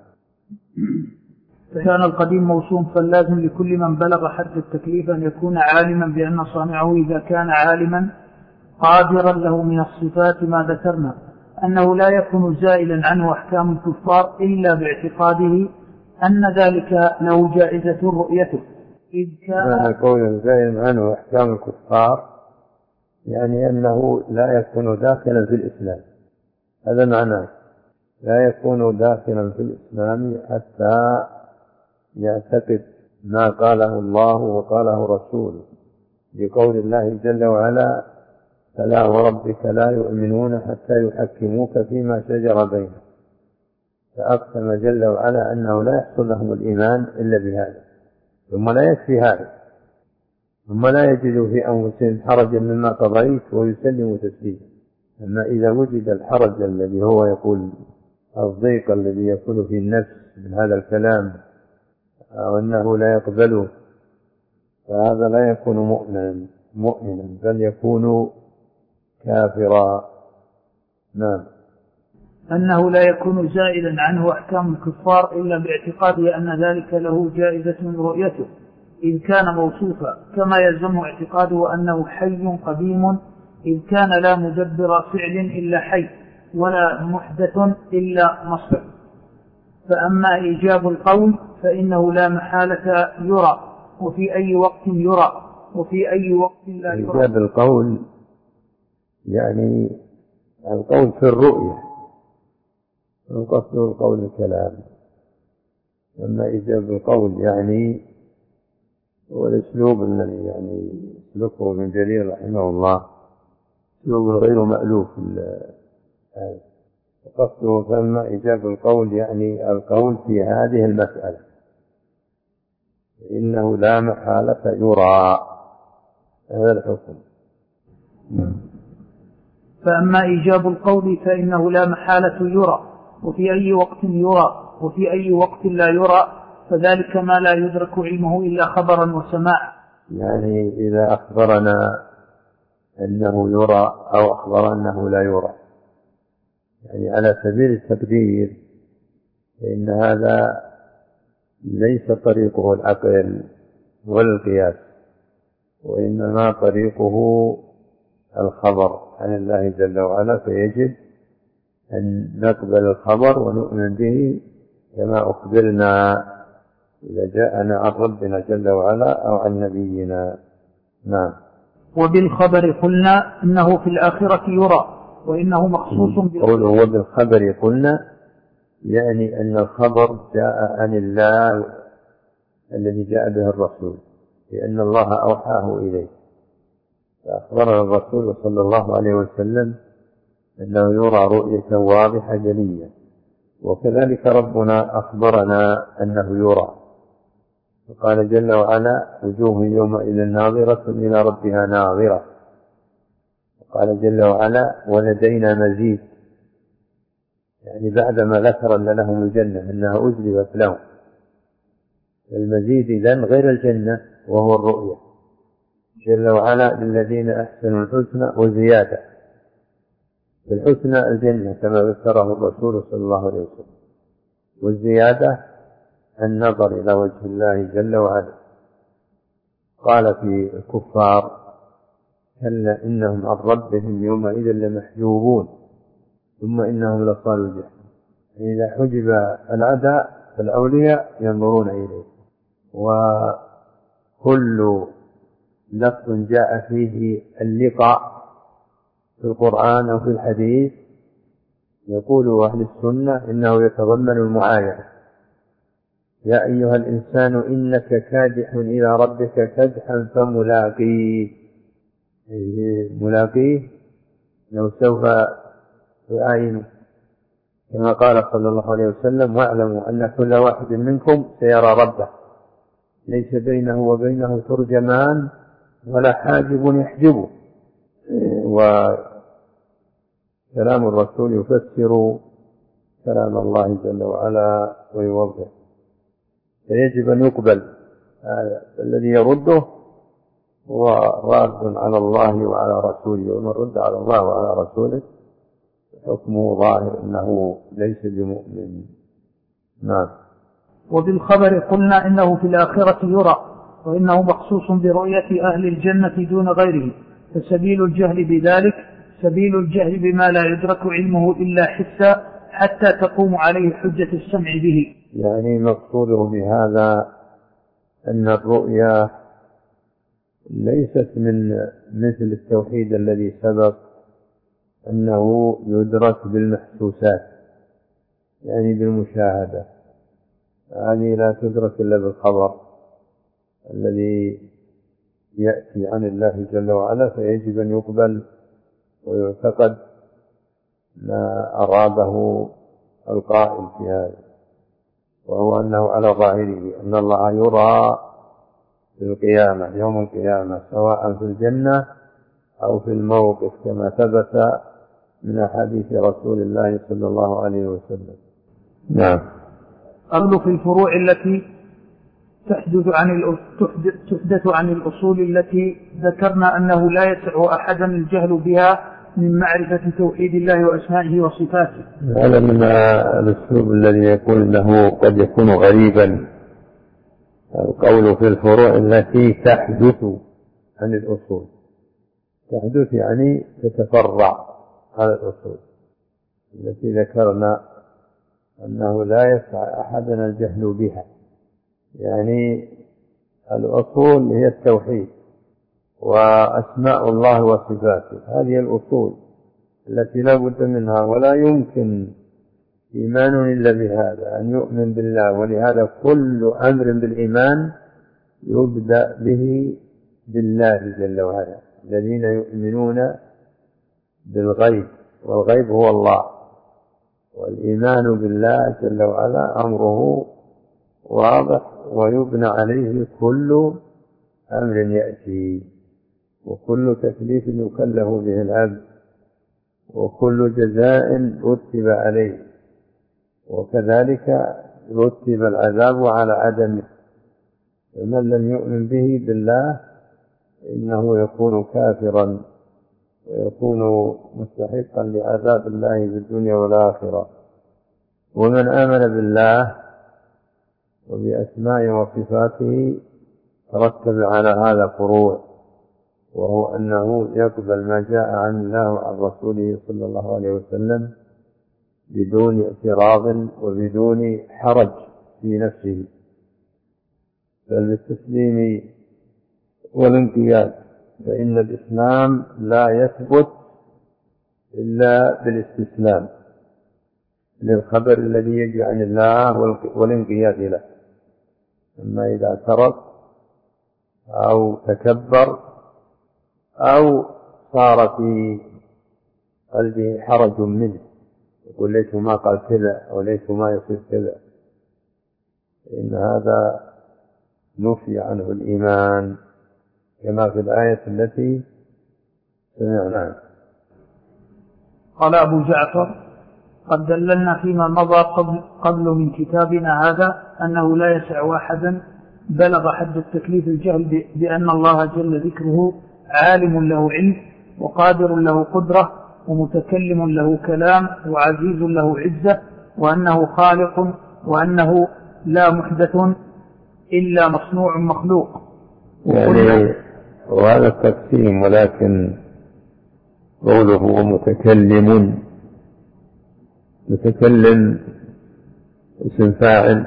فكان القديم موصوم فاللازم لكل من بلغ حد التكليف أن يكون عالما بأن صانعه إذا كان عالما قادرا له من الصفات ما ذكرنا أنه لا يكون زائلا عنه أحكام الكفار إلا باعتقاده أن ذلك له جائزة رؤيته إذ كان قول زائد عنه أحكام الكفار يعني أنه لا يكون داخلا في الإسلام، هذا معناه لا يكون داخلا في الإسلام حتى يعتقد ما قاله الله وقاله رسوله، بقول الله جل وعلا فلا وربك لا يؤمنون حتى يحكموك فيما شجر بينهم، فأقسم جل وعلا أنه لا يحصل لهم الإيمان إلا بهذا. ثم لا يكفي هذا، ثم لا يجد في أنفسهم حرجا مما قضيت ويسلم تسليما. أما إذا وجد الحرج الذي هو يقول الضيق الذي يكون في النفس من هذا الكلام أو أنه لا يقبله، فهذا لا يكون مؤمنا بل يكون كافرا. نعم. أنه لا يكون زائلا عنه أحكام الكفار إلا باعتقاده أن ذلك له جائزة رؤيته إذ كان موصوفا، كما يلزم اعتقاده أنه حي قديم إذ كان لا مدبر فعل إلا حي ولا محدث إلا مصدر. فأما إيجاب القول فإنه لا محالة يرى وفي أي وقت يرى وفي أي وقت لا يرى. إيجاب القول يعني القول في الرؤية، القصد القول الكلام. أما إيجاب القول يعني هو الأسلوب الذي يعني يسلكه ابن جرير رحمه الله، أسلوب غير مألوف. وقصده فما إيجاب القول يعني القول في هذه المسألة إنه لا محالة يرى، هذا الحكم. فأما إيجاب القول فإنه لا محالة يرى وفي أي وقت يرى وفي أي وقت لا يرى، فذلك ما لا يدرك علمه إلا خبرا وسماعا. يعني إذا أخبرنا أنه يرى أو أخبر أنه لا يرى، يعني على سبيل التقدير، فإن هذا ليس طريقه العقل ولا القياس، وإنما طريقه الخبر عن الله جل وعلا، فيجب أن نقبل الخبر ونؤمن به كما أخبرنا إذا جاءنا عن ربنا جل وعلا أو عن نبينا. نعم. وبالخبر قلنا إنه في الآخرة يرى وإنه مخصوص قوله وبالخبر قلنا يعني أن الخبر جاء عن الله الذي جاء به الرسول، لأن الله أوحاه إليه، فأخبرنا الرسول صلى الله عليه وسلم أنه يرى رؤية واضحة جلية، وكذلك ربنا أخبرنا أنه يرى، فقال جل وعلا وجوه يومئذ ناظرة إلى ربها ناظرة، وقال جل وعلا ولدينا مزيد، يعني بعدما ذكر لهم الجنة أنها أزلفت لهم، المزيد إذن غير الجنة وهو الرؤية. جل وعلا للذين أحسنوا الحسنى وزيادة، الحسنى الجنة كما ذكره الرسول صلى الله عليه وسلم، والزيادة النظر إلى وجه الله جل وعلا. قال في الكفار كلا إنهم عن ربهم يومئذ لمحجوبون ثم إنهم لصالوا الجحيم. إذا حجب العداء فالأولياء ينظرون إليه. وكل لفظ جاء فيه اللقاء في القرآن أو في الحديث يقول أهل السنة إنه يتضمن المعاينة. يا أيها الإنسان إنك كادح إلى ربك كدحا فملاقيه، ملاقيه لو سوف يعاينه، كما قال صلى الله عليه وسلم واعلموا أن كل واحد منكم سيرى ربه ليس بينه وبينه ترجمان ولا حاجب يحجبه. وكلام الرسول يفسر كلام الله جل وعلا ويوضح، فيجب أن يقبل. الذي يرده هو راد على الله وعلى رسوله، ومن رد على الله وعلى رسوله حكمه ظاهر أنه ليس بمؤمن. نعم. وبالخبر قلنا إنه في الآخرة يرى وإنه مخصوص برؤية أهل الجنة دون غيره، فسبيل الجهل بذلك سبيل الجهل بما لا يدرك علمه إلا حسا حتى تقوم عليه حجة السمع به. يعني مقصوده بهذا أن الرؤيا ليست من مثل التوحيد الذي سبق أنه يدرك بالمحسوسات، يعني بالمشاهدة. هذه لا تدرك إلا بالخبر الذي يأتي عن الله جل وعلا، فيجب أن يقبل ويعتقد ما أراده القائل في هذا، وهو أنه على ظاهره أن الله يرى في القيامة يوم القيامة سواء في الجنة أو في الموقف كما ثبت من أحاديث رسول الله صلى الله عليه وسلم. نعم. قبل في الفروع التي تحدث عن الأصول التي ذكرنا أنه لا يسع أحدا الجهل بها من معرفة توحيد الله وأسمائه وصفاته. هذا من الأسلوب الذي يقول أنه قد يكون غريبا. القول في الفروع التي تحدث عن الأصول، تحدث يعني تتفرع على الأصول التي ذكرنا أنه لا يسع أحدنا الجهل بها، يعني الأصول هي التوحيد وأسماء الله وصفاته، هذه الأصول التي لا بد منها، ولا يمكن إيمان إلا بهذا، أن يؤمن بالله. ولهذا كل أمر بالإيمان يبدأ به بالله جل وعلا. الذين يؤمنون بالغيب، والغيب هو الله، والإيمان بالله جل وعلا أمره واضح، ويبنى عليه كل أمر يأتي، وكل تكليف يكلف به العبد، وكل جزاء رتب عليه، وكذلك رتب العذاب على عدمه. ومن لم يؤمن به بالله إنه يكون كافرا ويكون مستحقا لعذاب الله في الدنيا والآخرة. ومن آمن بالله وبأسماء وصفاته ترتب على هذا فروع، وهو أنه يقبل ما جاء عن الله وعن رسوله صلى الله عليه وسلم بدون اعتراض وبدون حرج في نفسه، بل بالتسليم والانقياد. فإن الإسلام لا يثبت إلا بالاستسلام للخبر الذي يجي عن الله والانقياد له. أما إذا اعترض أو تكبر أو صار في قلبه حرج منه، يقول ليس ما قال كذا أو ليس ما يصير كذا، إن هذا نفي عنه الإيمان كما في الآية التي سمعناها. قال أبو جعفر: قد دللنا فيما مضى قبل من كتابنا هذا أنه لا يسع أحدا بلغ حد التكليف الجهل بأن الله جل ذكره عالم له علم، وقادر له قدرة، ومتكلم له كلام، وعزيز له عزة، وأنه خالق، وأنه لا محدث إلا مصنوع مخلوق. يعني وهذا التقسيم، ولكن قوله متكلم اسم فاعل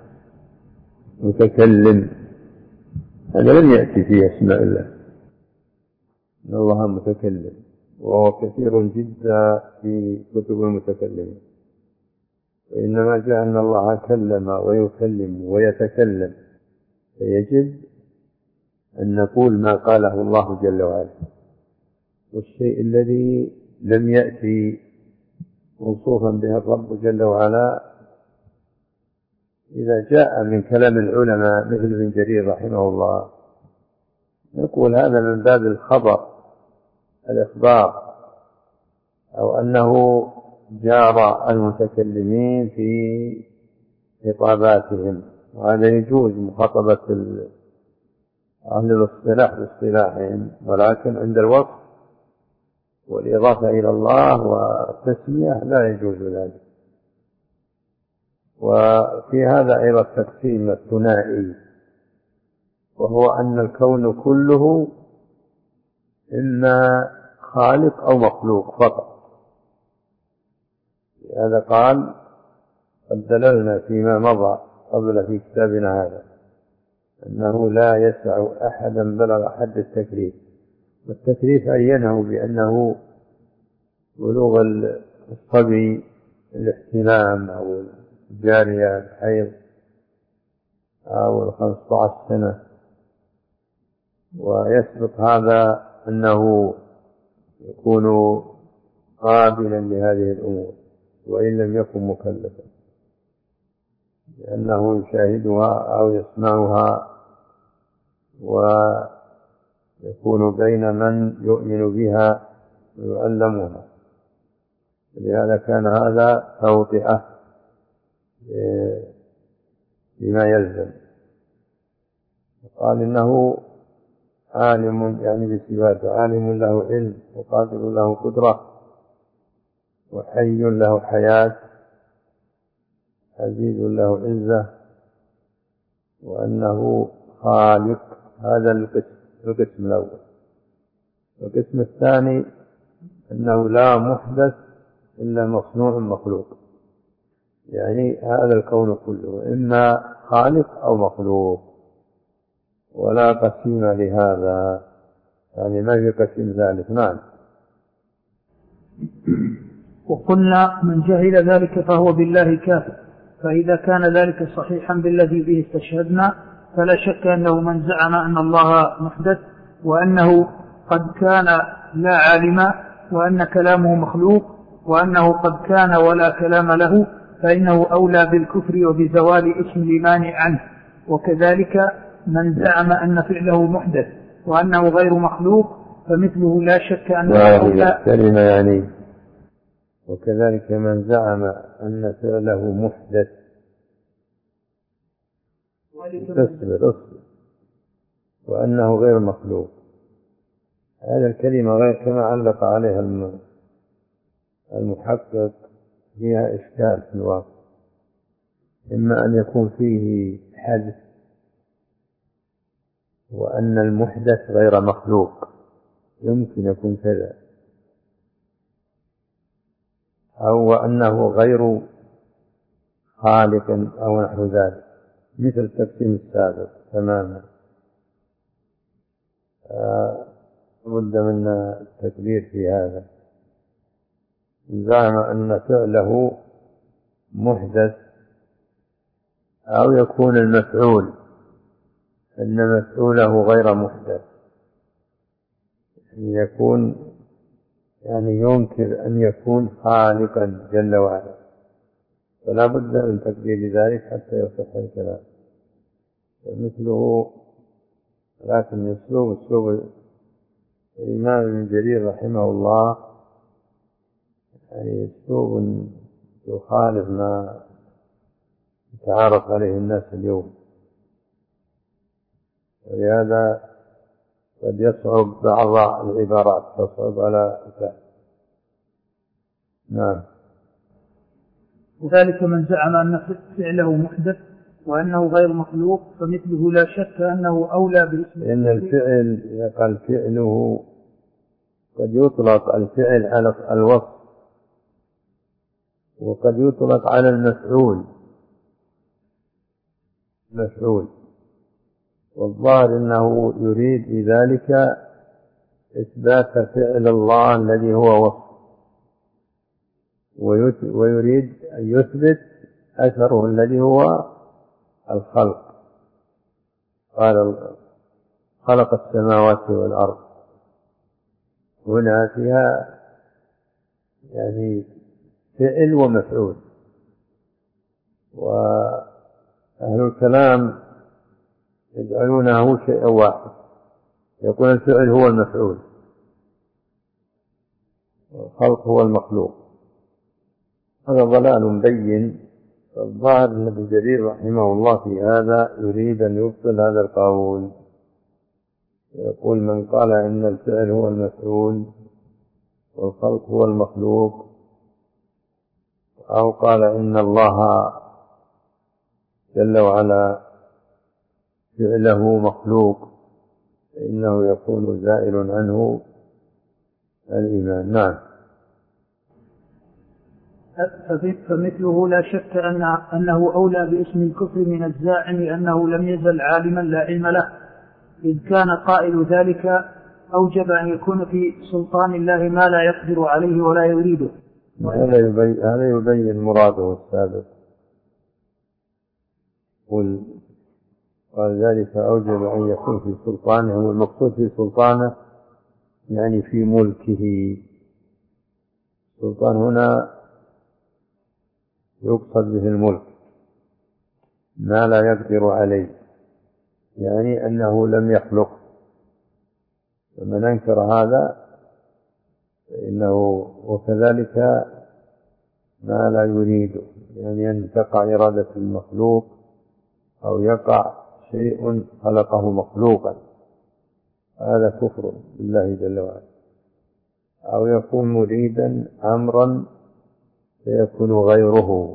متكلم، هذا لم يأتي في أسماء الله. إن الله متكلم، وهو كثير جدا في كتب المتكلمين، وإنما جاء أن الله كلم ويكلم ويتكلم، فيجب أن نقول ما قاله الله جل وعلا. والشيء الذي لم يأتي موصوفا به الرب جل وعلا إذا جاء من كلام العلماء مثل ابن جرير رحمه الله، نقول هذا من باب الخبر، الإخبار، أو أنه جار المتكلمين في خطاباتهم، وهذا يجوز مخاطبة أهل الاصطلاح باصطلاحهم، ولكن عند الوصف والإضافة إلى الله والتسمية لا يجوز ذلك. وفي هذا أيضا التقسيم الثنائي، وهو أن الكون كله إما خالق أو مخلوق فقط. هذا قال قد دللنا فيما مضى قبل في كتابنا هذا أنه لا يسع أحدا بلغ حد التكليف، والتكليف عينه بأنه بلوغ الصبي الاحتلام أو الجارية الحيض أو 15 سنة، ويسبق هذا أنه يكون قابلا لهذه الأمور وإن لم يكن مكلفا، لأنه يشاهدها أو يسمعها ويكون بين من يؤمن بها ويعلمها. لهذا كان هذا توطئة لما يلزم. قال إنه عالم يعني بصفاته، عالم له علم وقادر له قدرة وحي له حياة عزيز له عزة، وأنه خالق. هذا القسم الأول. القسم الثاني أنه لا محدث إلا مصنوع مخلوق، يعني هذا الكون كله إما خالق أو مخلوق، ولا قسيم لهذا، يعني ما يقسم ذلك. نعم. وقلنا من جهل ذلك فهو بالله كافر، فإذا كان ذلك صحيحا بالذي به استشهدنا فلا شك أنه من زعم أن الله محدث وأنه قد كان لا عالم وأن كلامه مخلوق وأنه قد كان ولا كلام له، فإنه أولى بالكفر وبزوال اسم الإيمان عنه. وكذلك من زعم أن فعله محدث وأنه غير مخلوق فمثله لا شك أنه أولى. كلمة يعني وكذلك من زعم أن فعله محدث. اصبر وأنه غير مخلوق. هذا الكلمة غير كما علق عليها المحقق فيها إشكال في الواقع، إما أن يكون فيه حدث وأن المحدث غير مخلوق، يمكن يكون كذا، أو أنه غير خالق أو نحو ذلك، مثل التقسيم السابق تماما. بد من التكبير في هذا. زعم أن فعله محدث، أو يكون المفعول أن مفعوله غير محدث، يكون يعني ينكر أن يكون خالقا جل وعلا، فلا بد من تكبير ذلك حتى يصح الكلام. مثله لكن أسلوب الإمام ابن جرير رحمه الله يعني أسلوب يخالف ما يتعارف عليه الناس اليوم، ولهذا قد يصعب بعض العبارات، تصعب على الفهم. نعم. وذلك من زعم أن فعله محدث وأنه غير مخلوق فمثله لا شك أنه أولى باسم. إن الفعل إذا قال فعله قد يطلق الفعل على الوصف، وقد يطلق على المفعول، والظاهر أنه يريد بذلك إثبات فعل الله الذي هو وصف، ويريد أن يثبت أثره الذي هو الخلق. قال خلق السماوات والأرض، هنا فيها يعني فعل ومفعول، وأهل الكلام يجعلونه شيئا واحد، يقول الفعل هو المفعول والخلق هو المخلوق. هذا ضلال بين. فالظاهر أن ابن جرير رحمه الله في هذا يريد أن يبطل هذا القول، يقول من قال إن الفعل هو المفعول والخلق هو المخلوق، أو قال إن الله جل وعلا فعله مخلوق، فإنه يكون زائل عنه الإيمان. نعم. فمثله لا شك أنه أولى باسم الكفر من الزاعم لأنه لم يزل عالما لا علم له، إذ كان قائل ذلك أوجب أن يكون في سلطان الله ما لا يقدر عليه ولا يريده. هذا يبين مراده السابق. قال ذلك أوجب أن يكون في سلطانه، والمقصود في سلطانه يعني في ملكه. السلطان هنا يقصد به الملك، ما لا يقدر عليه، يعني أنه لم يخلق. فمن أنكر هذا فإنه وكذلك ما لا يريد، يعني أن تقع إرادة المخلوق أو يقع شيء خلقه مخلوقا، هذا كفر بالله جل وعلا. أو يكون مريدا أمرا فيكون غيره،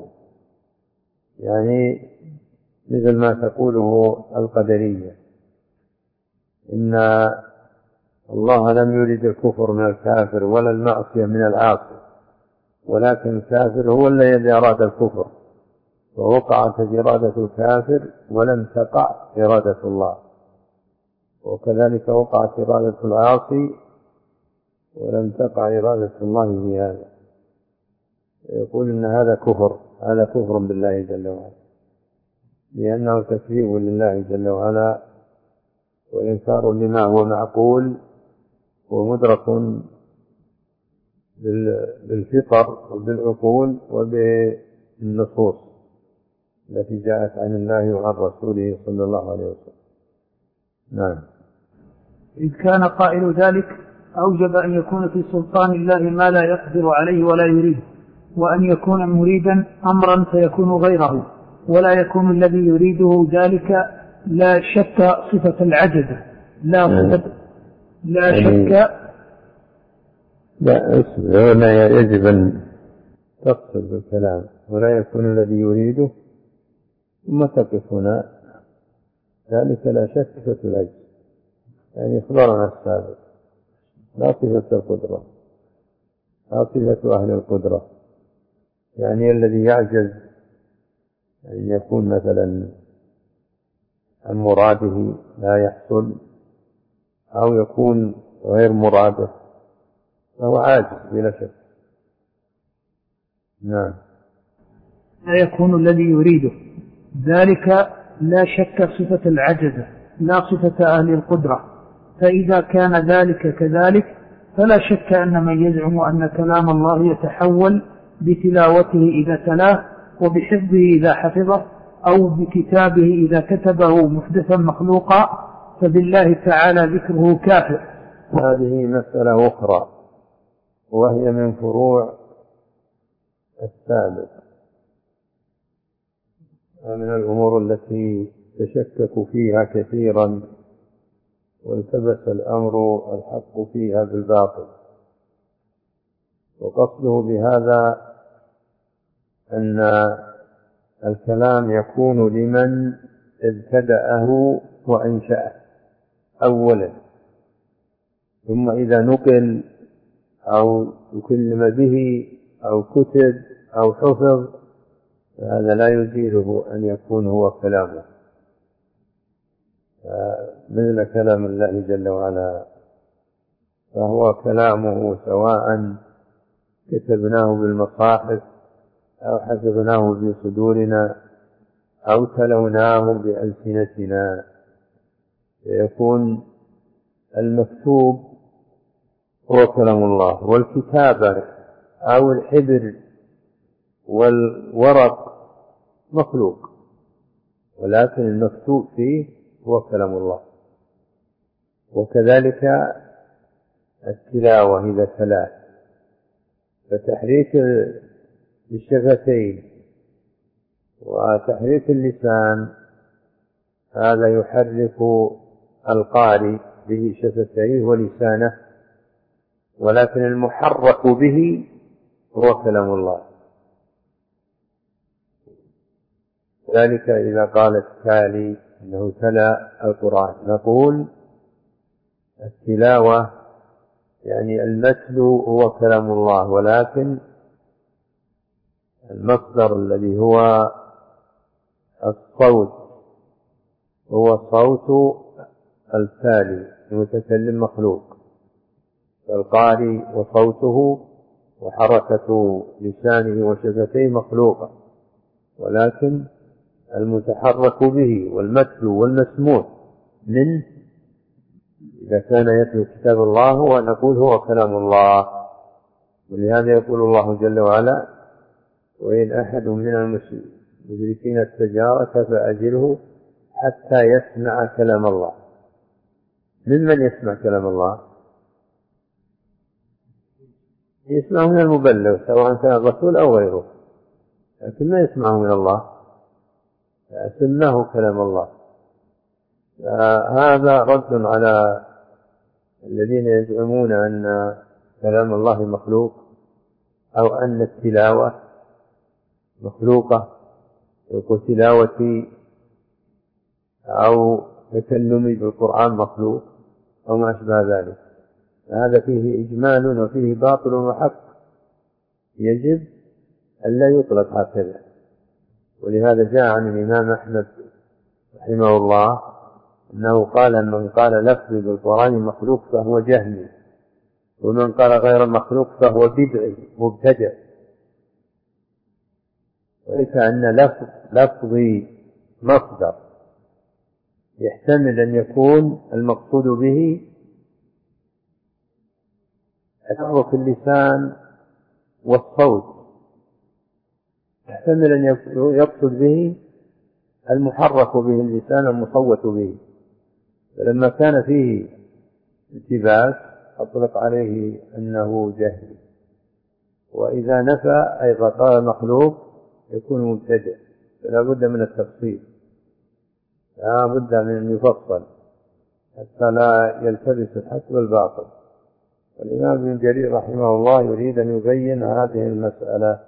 يعني مثل ما تقوله القدرية إن الله لم يرد الكفر من الكافر ولا المعصية من العاصي، ولكن الكافر هو الذي أراد الكفر، ووقعت إرادة الكافر ولم تقع إرادة الله، وكذلك وقعت إرادة العاصي ولم تقع إرادة الله في هذا. يقول إن هذا كفر بالله جل وعلا، لأنه تكذيب لله جل وعلا وإنكار لما هو معقول ومدرك بالفطر وبالعقول وبالنصوص التي جاءت عن الله وعن رسوله صلى الله عليه وسلم. نعم. إذ كان قائل ذلك أوجب أن يكون في سلطان الله ما لا يقدر عليه ولا يريد، وأن يكون مريدا أمرا فيكون غيره، ولا يكون الذي يريده ذلك لا شك صفة العجز، لا شك. لا يجب أن تقصد بالكلام ولا يكون الذي يريده، ثم تقف هنا ذلك لا شك صفة العجز، يعني إخبارنا السابق لا صفة القدرة، لا صفة أهل القدرة، يعني الذي يعجز أن يكون مثلا عن مراده لا يحصل، أو يكون غير مراده، فهو عاجز بلا شك. نعم. لا يكون الذي يريده ذلك لا شك صفة العجز لا صفة أهل القدرة، فإذا كان ذلك كذلك فلا شك أن من يزعم أن كلام الله يتحول بتلاوته إذا تلاه وبحفظه إذا حفظه أو بكتابه إذا كتبه محدثا مخلوقا فبالله تعالى ذكره كافر. هذه مسألة أخرى وهي من فروع السابق، من الأمور التي تشكك فيها كثيرا والتبس الأمر الحق فيها بالباطل. وقصده بهذا أن الكلام يكون لمن ابتدأه وأنشأه أولا، ثم إذا نقل أو تكلم به أو كتب أو حفظ هذا لا يزيله أن يكون هو كلامه، مثل كلام الله جل وعلا، فهو كلامه سواء كتبناه بالمصاحف أو حفظناه في صدورنا أو تلوناه بألسنتنا، فيكون المكتوب هو كلام الله، والكتابة أو الحبر والورق مخلوق، ولكن المكتوب فيه هو كلام الله. وكذلك التلاوة إذا تلاه، فتحريك الشفتين وتحريك اللسان هذا يحرك القارئ به شفتيه ولسانه، ولكن المحرك به هو كلام الله. ذلك إذا قال التالي إنه تلا القرآن نقول التلاوة يعني المتلو هو كلام الله، ولكن المصدر الذي هو الصوت هو صوت التالي المتكلم مخلوق، القارئ وصوته وحركة لسانه وشفتيه مخلوقة، ولكن المتحرك به والمتلو والمسموع منه إذا كان يتلو كتاب الله ونقول هو كلام الله. ولهذا يقول الله جل وعلا: وإن أحد من المشركين استجارك فأجره حتى يسمع كلام الله. ممن يسمع كلام الله؟ يسمعه من المبلغ سواء كان الرسول أو غيره، لكن ما يسمعه من الله، سماه كلام الله. هذا رد على الذين يزعمون أن كلام الله مخلوق أو أن التلاوة مخلوقة، وتلاوتي أو تكلمي بالقرآن مخلوق أو ما أشبه ذلك. هذا فيه إجمال وفيه باطل وحق، يجب أن لا يطلق هكذا. ولهذا جاء عن الإمام أحمد رحمه الله أنه قال: أن من قال لفظي بالقرآن مخلوق فهو جهمي، ومن قال غير مخلوق فهو بدعي مبتدع. وليس أن لفظي مصدر يحتمل أن يكون المقصود به تحرك اللسان والصوت، يحتمل أن يقصد به المحرك به اللسان المصوت به. فلما كان فيه التباس أطلق عليه أنه جهل. وإذا نفى أيضا قال مخلوق يكون مبتدع. فلا بد من التفصيل، لا بد من أن يفصل حتى لا يلتبس الحق بالباطل. والإمام ابن جرير رحمه الله يريد أن يبين هذه المسألة.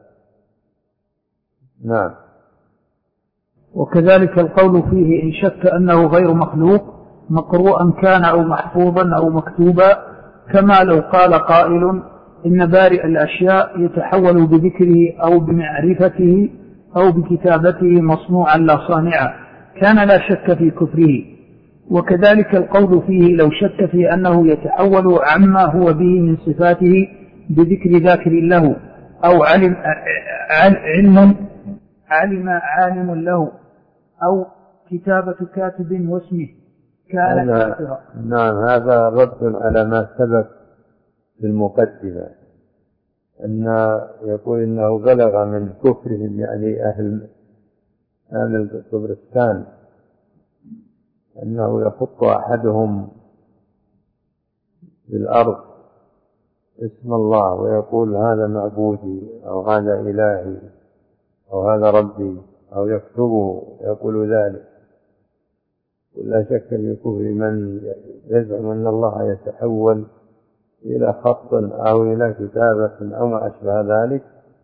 نعم. وكذلك القول فيه إن شك أنه غير مخلوق مقروءا كان أو محفوظا أو مكتوبا، كما لو قال قائل إن بارئ الأشياء يتحول بذكره أو بمعرفته أو بكتابته مصنوعا لا صانعا، كان لا شك في كفره. وكذلك القول فيه لو شك في أنه يتحول عما هو به من صفاته بذكر ذاكر له أو علم عالم له أو كتابة كاتب واسمه كان كافرا. نعم، هذا رد على ما سبق في المقدمة، أن يقول إنه بلغ من كفرهم يعني أهل القبرستان أنه يخط أحدهم بالأرض اسم الله ويقول هذا معبودي أو هذا إلهي أو هذا ربي، أو يكتبه يقول ذلك. ولا شك في كفر من يزعم أن الله يتحول إلى خط أو إلى كتابة أو ما أشبه ذلك،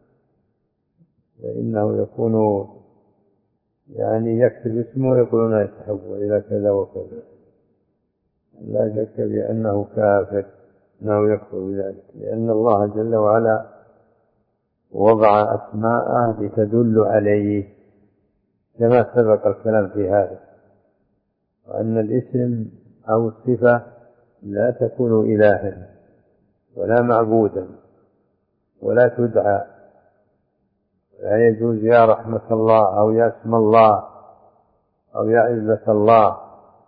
فإنه يكون يعني يكتب اسمه ويقولون يتحول إلى كذا وكذا. لا شك بأنه كافر، أنه يكفر بذلك، لأن الله جل وعلا وضع أسماءه لتدل عليه كما سبق الكلام في هذا، وأن الاسم أو الصفة لا تكون إلها ولا معبودا ولا تدعى، لا يجوز يا رحمة الله أو يا اسم الله أو يا عزة الله.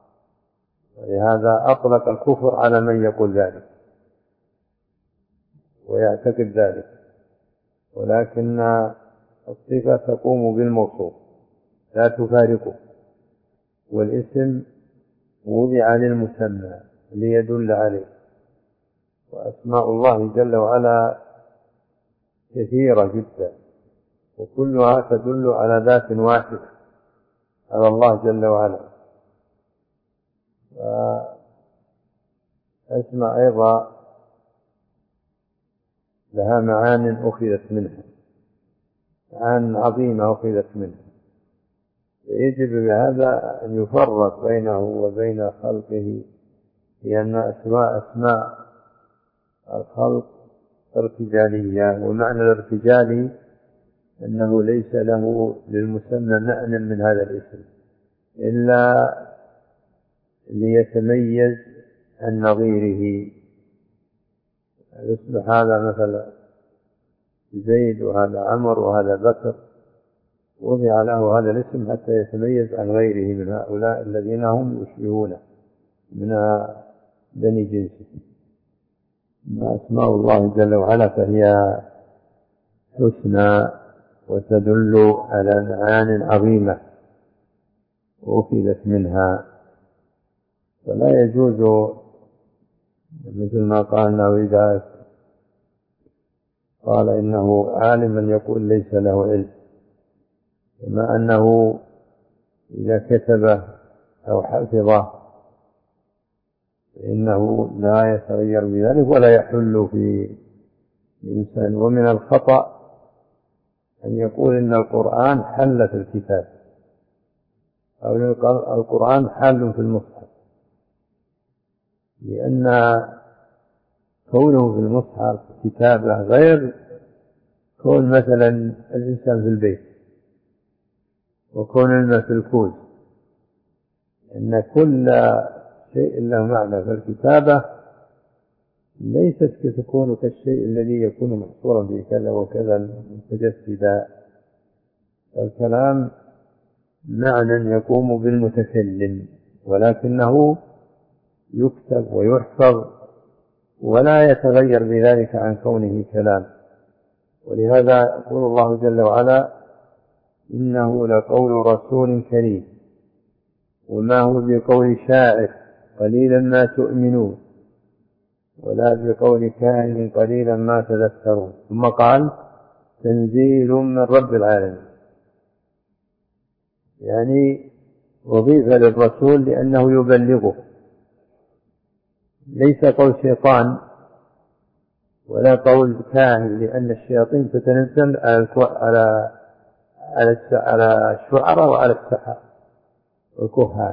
ولهذا أطلق الكفر على من يقول ذلك ويعتقد ذلك. ولكن الصفة تقوم بالموصوف لا تفارقه، والاسم وضع للمسمى ليدل عليه. وأسماء الله جل وعلا كثيرة جدا، وكلها تدل على ذات واحد على الله جل وعلا. وأسماء أيضا لها معان أخذت منها، معان عظيمة أخذت منها. يجب بهذا أن يفرق بينه وبين خلقه، لأن أسماء الخلق ارتجالية، ومعنى الارتجال أنه ليس له للمسمى معنى من هذا الاسم إلا ليتميز عن نظيره. يصبح هذا مثلا زيد وهذا عمر وهذا بكر، وضع له هذا الاسم حتى يتميز عن غيره من هؤلاء الذين هم يشبهونه من بني جنسه. ما أسماء الله جل وعلا فهي حسنى وتدل على معان عظيمة أخذت منها، فلا يجوز مثل ما قال إذا قال إنه عالم يقول ليس له علم، كما أنه إذا كتبه أو حفظه فإنه لا يتغير بذلك ولا يحل في الإنسان. ومن الخطأ أن يقول إن القرآن حل في الكتاب أو القرآن حل في المصحف، لأن كونه في المصحف كتابة غير كون مثلا الإنسان في البيت وكون الماء في الكوز، إن كل شيء له معنى. فالكتابة ليست كتكون كالشيء الذي يكون محصورا في كذا وكذا متجسدا. الكلام معنى يقوم بالمتكلم، ولكنه يكتب ويحفظ ولا يتغير بذلك عن كونه كلام. ولهذا يقول الله جل وعلا إنه لقول رسول كريم وما هو بقول شاعر قليلا ما تؤمنون ولا بقول كاهن قليلا ما تذكرون. ثم قال تنزيل من رب العالمين، يعني أضيف للرسول لأنه يبلغه، ليس قول شيطان ولا قول كاهن، لأن الشياطين تتنزل على الشعراء وعلى السحر والكهان.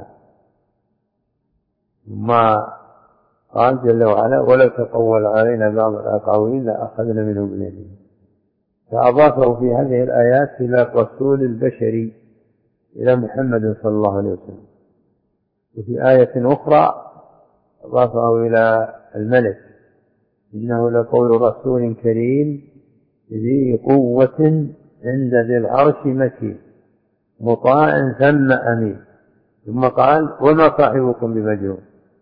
ما قال جل وعلا ولو تقول علينا بعض الأقاويل لأخذنا منه باليمين، فأضافه في هذه الآيات إلى الرسول البشري إلى محمد صلى الله عليه وسلم. وفي آية أخرى أضافه إلى الملك إنه لقول رسول كريم ذي قوة عند ذي العرش مكين مطاع ثم أمين. ثم قال وما صاحبكم بمجنون،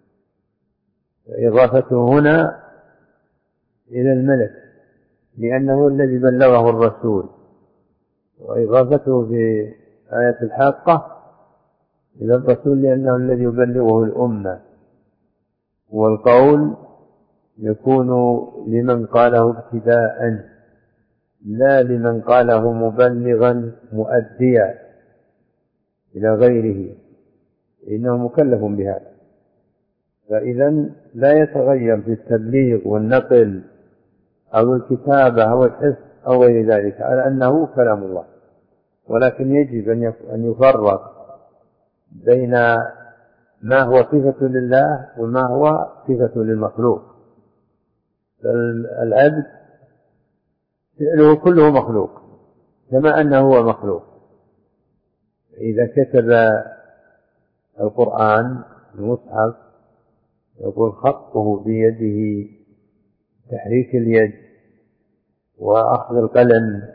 إضافته هنا إلى الملك لأنه الذي بلغه الرسول، وإضافته في آية الحاقة إلى الرسول لأنه الذي يبلغه الأمة. والقول يكون لمن قاله ابتداء لا لمن قاله مبلغا مؤديا إلى غيره، إنه مكلف بهذا. فإذا لا يتغير في التبليغ والنقل أو الكتابة أو الحفظ أو غير ذلك على أنه كلام الله، ولكن يجب أن يفرق بين ما هو صفة لله وما هو صفة للمخلوق. فالعبد فعله كله مخلوق كما أنه هو مخلوق. إذا كتب القرآن المصحف يقول خطه بيده تحريك اليد وأخذ القلم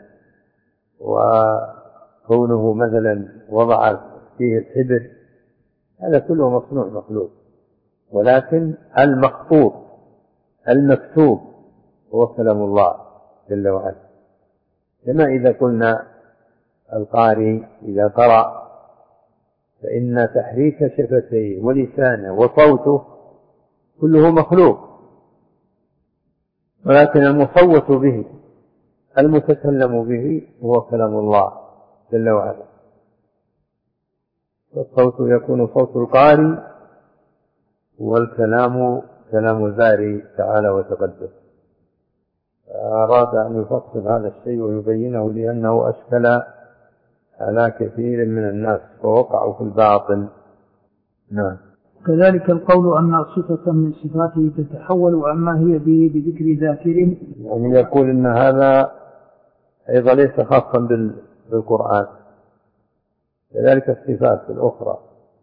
وكونه مثلا وضع فيه الحبر، هذا كله مصنوع مخلوق. ولكن المخطوط المكتوب هو كلام الله جل وعلا. كما إذا قلنا القارئ إذا قرأ فإن تحريك شفتيه ولسانه وصوته كله مخلوق، ولكن المصوت به المتكلم به هو كلام الله جل وعلا. فالصوت يكون صوت القارئ والكلام كلام الباري تعالى وتقدس. أراد أن يفصل هذا الشيء ويبينه لأنه أشكل على كثير من الناس ووقعوا في الباطل. نعم. كذلك القول أن صفة من صفاته تتحول وأما هي به بذكر ذاكر، يعني يقول إن هذا أيضا ليس خاصا بالقرآن. كذلك الصفات الأخرى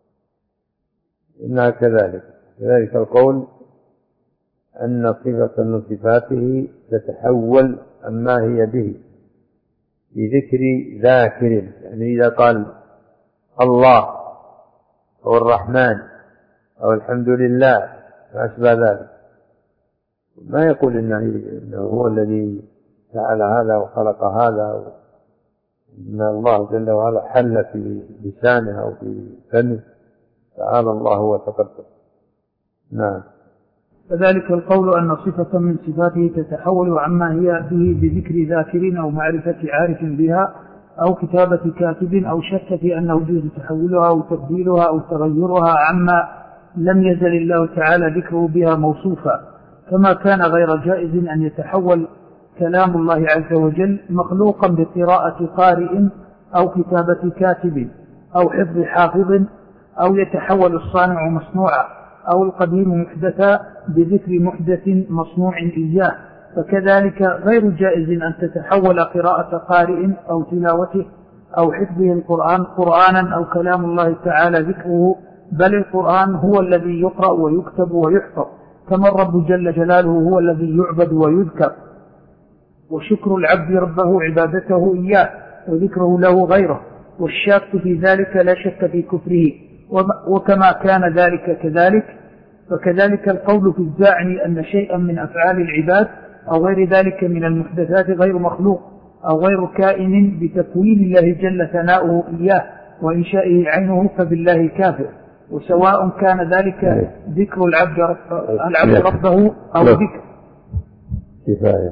إنها كذلك القول أن صفة من صفاته تتحول عما هي به بذكر ذاكر، يعني إذا قال الله أو الرحمن أو الحمد لله ما أشبه ذلك، ما يقول إنه هو الذي فعل هذا وخلق هذا، إن الله جل وعلا حل في لسانه أو في فمه، تعالى الله وتقدم. نعم. فذلك القول أن صفة من صفاته تتحول عما هي به بذكر ذاكر أو معرفة عارف بها أو كتابة كاتب أو شك في أنه يجوز تحولها أو تبديلها أو تغيرها عما لم يزل الله تعالى ذكره بها موصوفا، كما كان غير جائز أن يتحول كلام الله عز وجل مخلوقا بقراءة قارئ أو كتابة كاتب أو حفظ حافظ، أو يتحول الصانع مصنوعا أو القديم محدثا بذكر محدث مصنوع إياه. فكذلك غير جائز أن تتحول قراءة قارئ أو تلاوته أو حفظه القرآن قرآنا أو كلام الله تعالى ذكره، بل القرآن هو الذي يقرأ ويكتب ويحفظ، كما الرب جل جلاله هو الذي يعبد ويذكر، وشكر العبد ربه عبادته إياه وذكره له غيره، والشاك في ذلك لا شك في كفره. وكما كان ذلك كذلك، فكذلك القول في الزاعم أن شيئا من أفعال العباد أو غير ذلك من المحدثات غير مخلوق أو غير كائن بتكوين الله جل ثناؤه إياه وإنشائه عينه فبالله كافر، وسواء كان ذلك ذكر العبد ربه أو ذكر. كفاية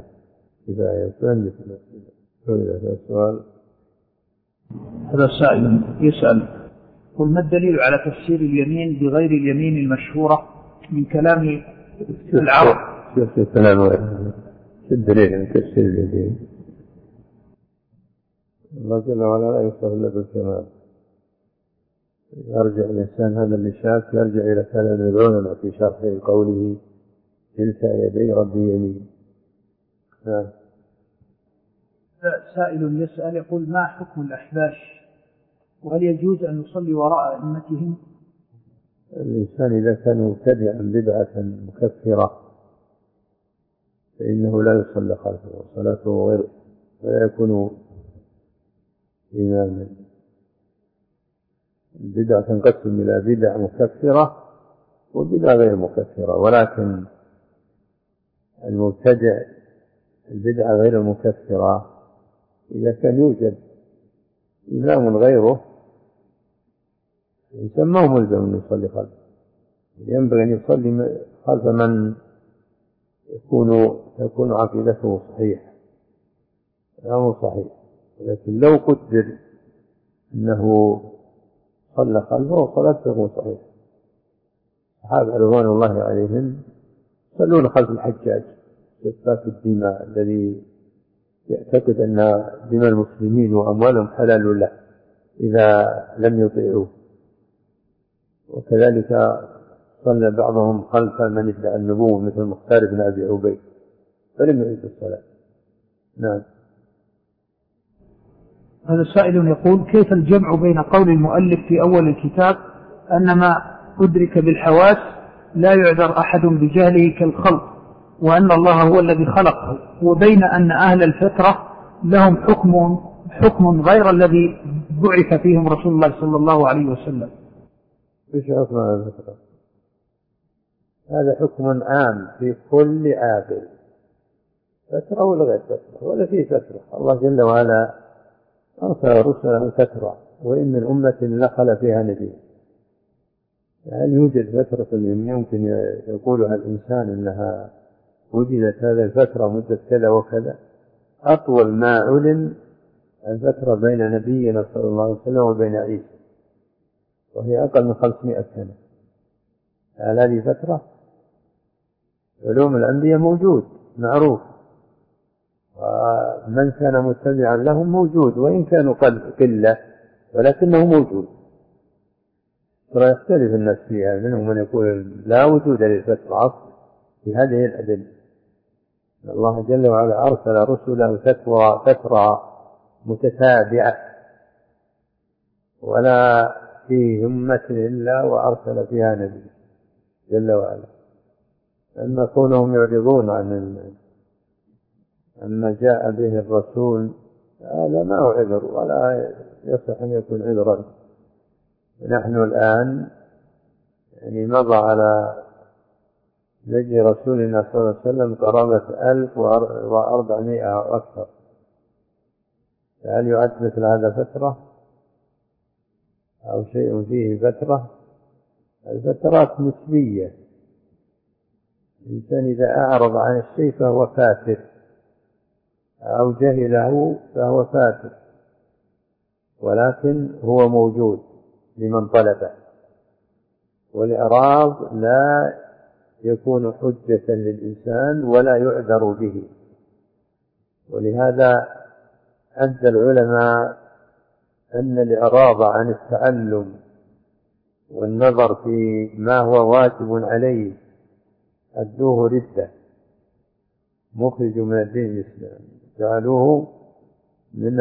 السؤال. هذا السائل يسأل: قل ما الدليل على تفسير اليمين بغير اليمين المشهورة من كلام العرب؟ شو الدليل على تفسير اليمين؟ الله جل وعلا لا يوصف إلا بالكمال. يرجع الإنسان هذا اللي شاك يرجع إلى كلام العلماء في شرح قوله كلتا يدي ربي يمين. سائل يسأل يقول: ما حكم الأحباش، وهل يجوز أن يصلي وراء أئمتهم؟ الإنسان إذا كان مبتدعا بدعة مكفرة فإنه لا يصلى خلفه وصلاته غير ولا يكون إماما. البدعة تنقسم إلى بدعة مكفرة وبدعة غير مكفرة، ولكن المبتدع البدعة غير المكفرة إذا كان يوجد إمام غيره الإنسان ما هو ملزم أن يصلي خلفه، ينبغي أن يصلي خلف من تكون عقيدته صحيحة أو صحيح. لكن لو قدر أنه صلى خلفه صلاته صحيحة. الصحابة رضوان الله عليهم يصلون خلف الحجاج سفاك الدماء الذي يعتقد أن دماء المسلمين وأموالهم حلال له إذا لم يطيعوه. وكذلك صلى بعضهم خلف من ادعى النبوة مثل مختار بن أبي عبيد فلم يعيد الصلاة. نعم. هذا السائل يقول: كيف الجمع بين قول المؤلف في أول الكتاب أن ما أدرك بالحواس لا يعذر أحد بجهله كالخلق وأن الله هو الذي خلقه، وبين أن أهل الفترة لهم حكم غير الذي بعث فيهم رسول الله صلى الله عليه وسلم؟ إيش حكم أهل الفترة؟ هذا حكم عام في كل عاقل، فترة ولا غير فترة ولا في فترة. الله جل وعلا أرسل رسله فترة، وإن من أمة لا خلا فيها نبي. هل يوجد فترة يمكن يقولها الإنسان أنها وجدت هذه الفترة مدة كذا وكذا؟ أطول ما علم الفترة بين نبينا صلى الله عليه وسلم وبين عيسى، وهي أقل من 500 سنة. هل هذه فترة؟ علوم الأنبياء موجود معروف، ومن كان متبعا لهم موجود، وإن كانوا قلة ولكنه موجود. ترى يختلف الناس فيها، منهم من يقول لا وجود للفترة عصر في هذه الأدلة. الله جل وعلا أرسل رسله فترة متتابعة، ولا في أمة إلا وأرسل فيها نبي جل وعلا. أما كونهم يعرضون عن ما جاء به الرسول هذا ما هو عذر ولا يصح أن يكون عذرا. نحن الآن يعني مضى على نجي رسولنا صلى الله عليه وسلم قرابة 1400 أو أكثر. هل يعد مثل هذا فترة أو شيء فيه فترة؟ الفترات نسبية. الإنسان إذا أعرض عن الشيء فهو فاسد أو جهله فهو فاسد، ولكن هو موجود لمن طلبه، والإعراض لا يكون حجة للإنسان ولا يعذر به. ولهذا أدى العلماء أن الإعراض عن التعلم والنظر في ما هو واجب عليه أدوه ردة مخرج من الدين الإسلامي، جعلوه من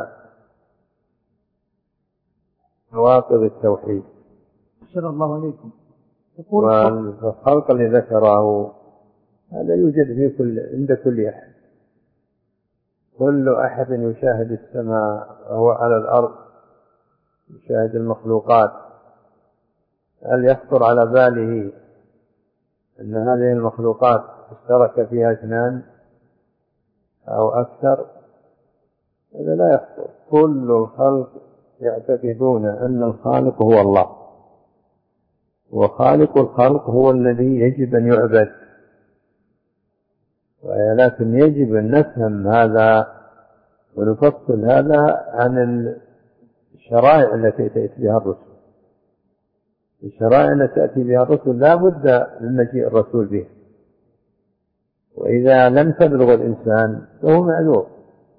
نواقض التوحيد. أحسن الله عليكم. والخلق اللي ذكره هذا يوجد عند كل أحد. كل أحد يشاهد السماء وهو على الأرض يشاهد المخلوقات، هل يخطر على باله أن هذه المخلوقات اشترك فيها 2 أو أكثر؟ هذا لا يخطر. كل الخلق يعتقدون أن الخالق هو الله، وخالق الخلق هو الذي يجب أن يعبد. ولكن يجب أن نفهم هذا ونفصل هذا عن الشرائع التي تأتي بها الرسل. الشرائع التي تأتي بها الرسل لا بد من مجيء الرسول به، وإذا لم تبلغ الإنسان فهو معذور.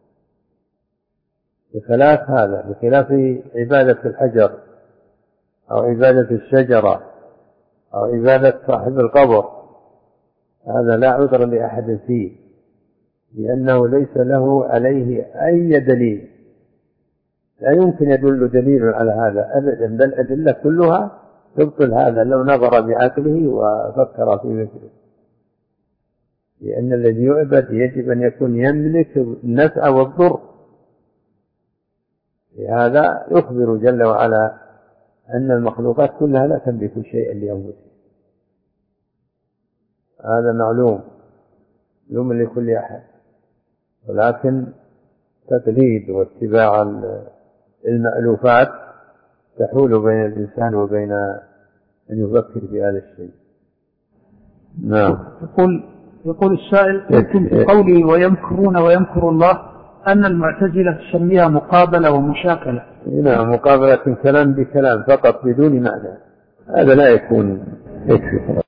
بخلاف هذا، بخلاف عبادة الحجر أو عبادة الشجرة أو عبادة صاحب القبر، هذا لا عذر لأحد فيه، لأنه ليس له عليه أي دليل. لا يمكن يدل دليل على هذا أبدا، بل الأدلة كلها تبطل هذا لو نظر بعقله وفكر في ذكره. لأن الذي يعبد يجب أن يكون يملك النفع والضر. لهذا يخبر جل وعلا أن المخلوقات كلها لا تملك شيئا لأنفسها. هذا معلوم لكل أحد، ولكن تقليد واتباع المألوفات تحول بين الإنسان وبين أن يفكر في هذا الشيء. نعم. يقول السائل: قلتم في قولي ويمكرون ويمكر الله أن المعتزلة تسميها مقابلة ومشاكلة. نعم، مقابلة كلام بكلام فقط بدون معنى، هذا لا يكون يكفي.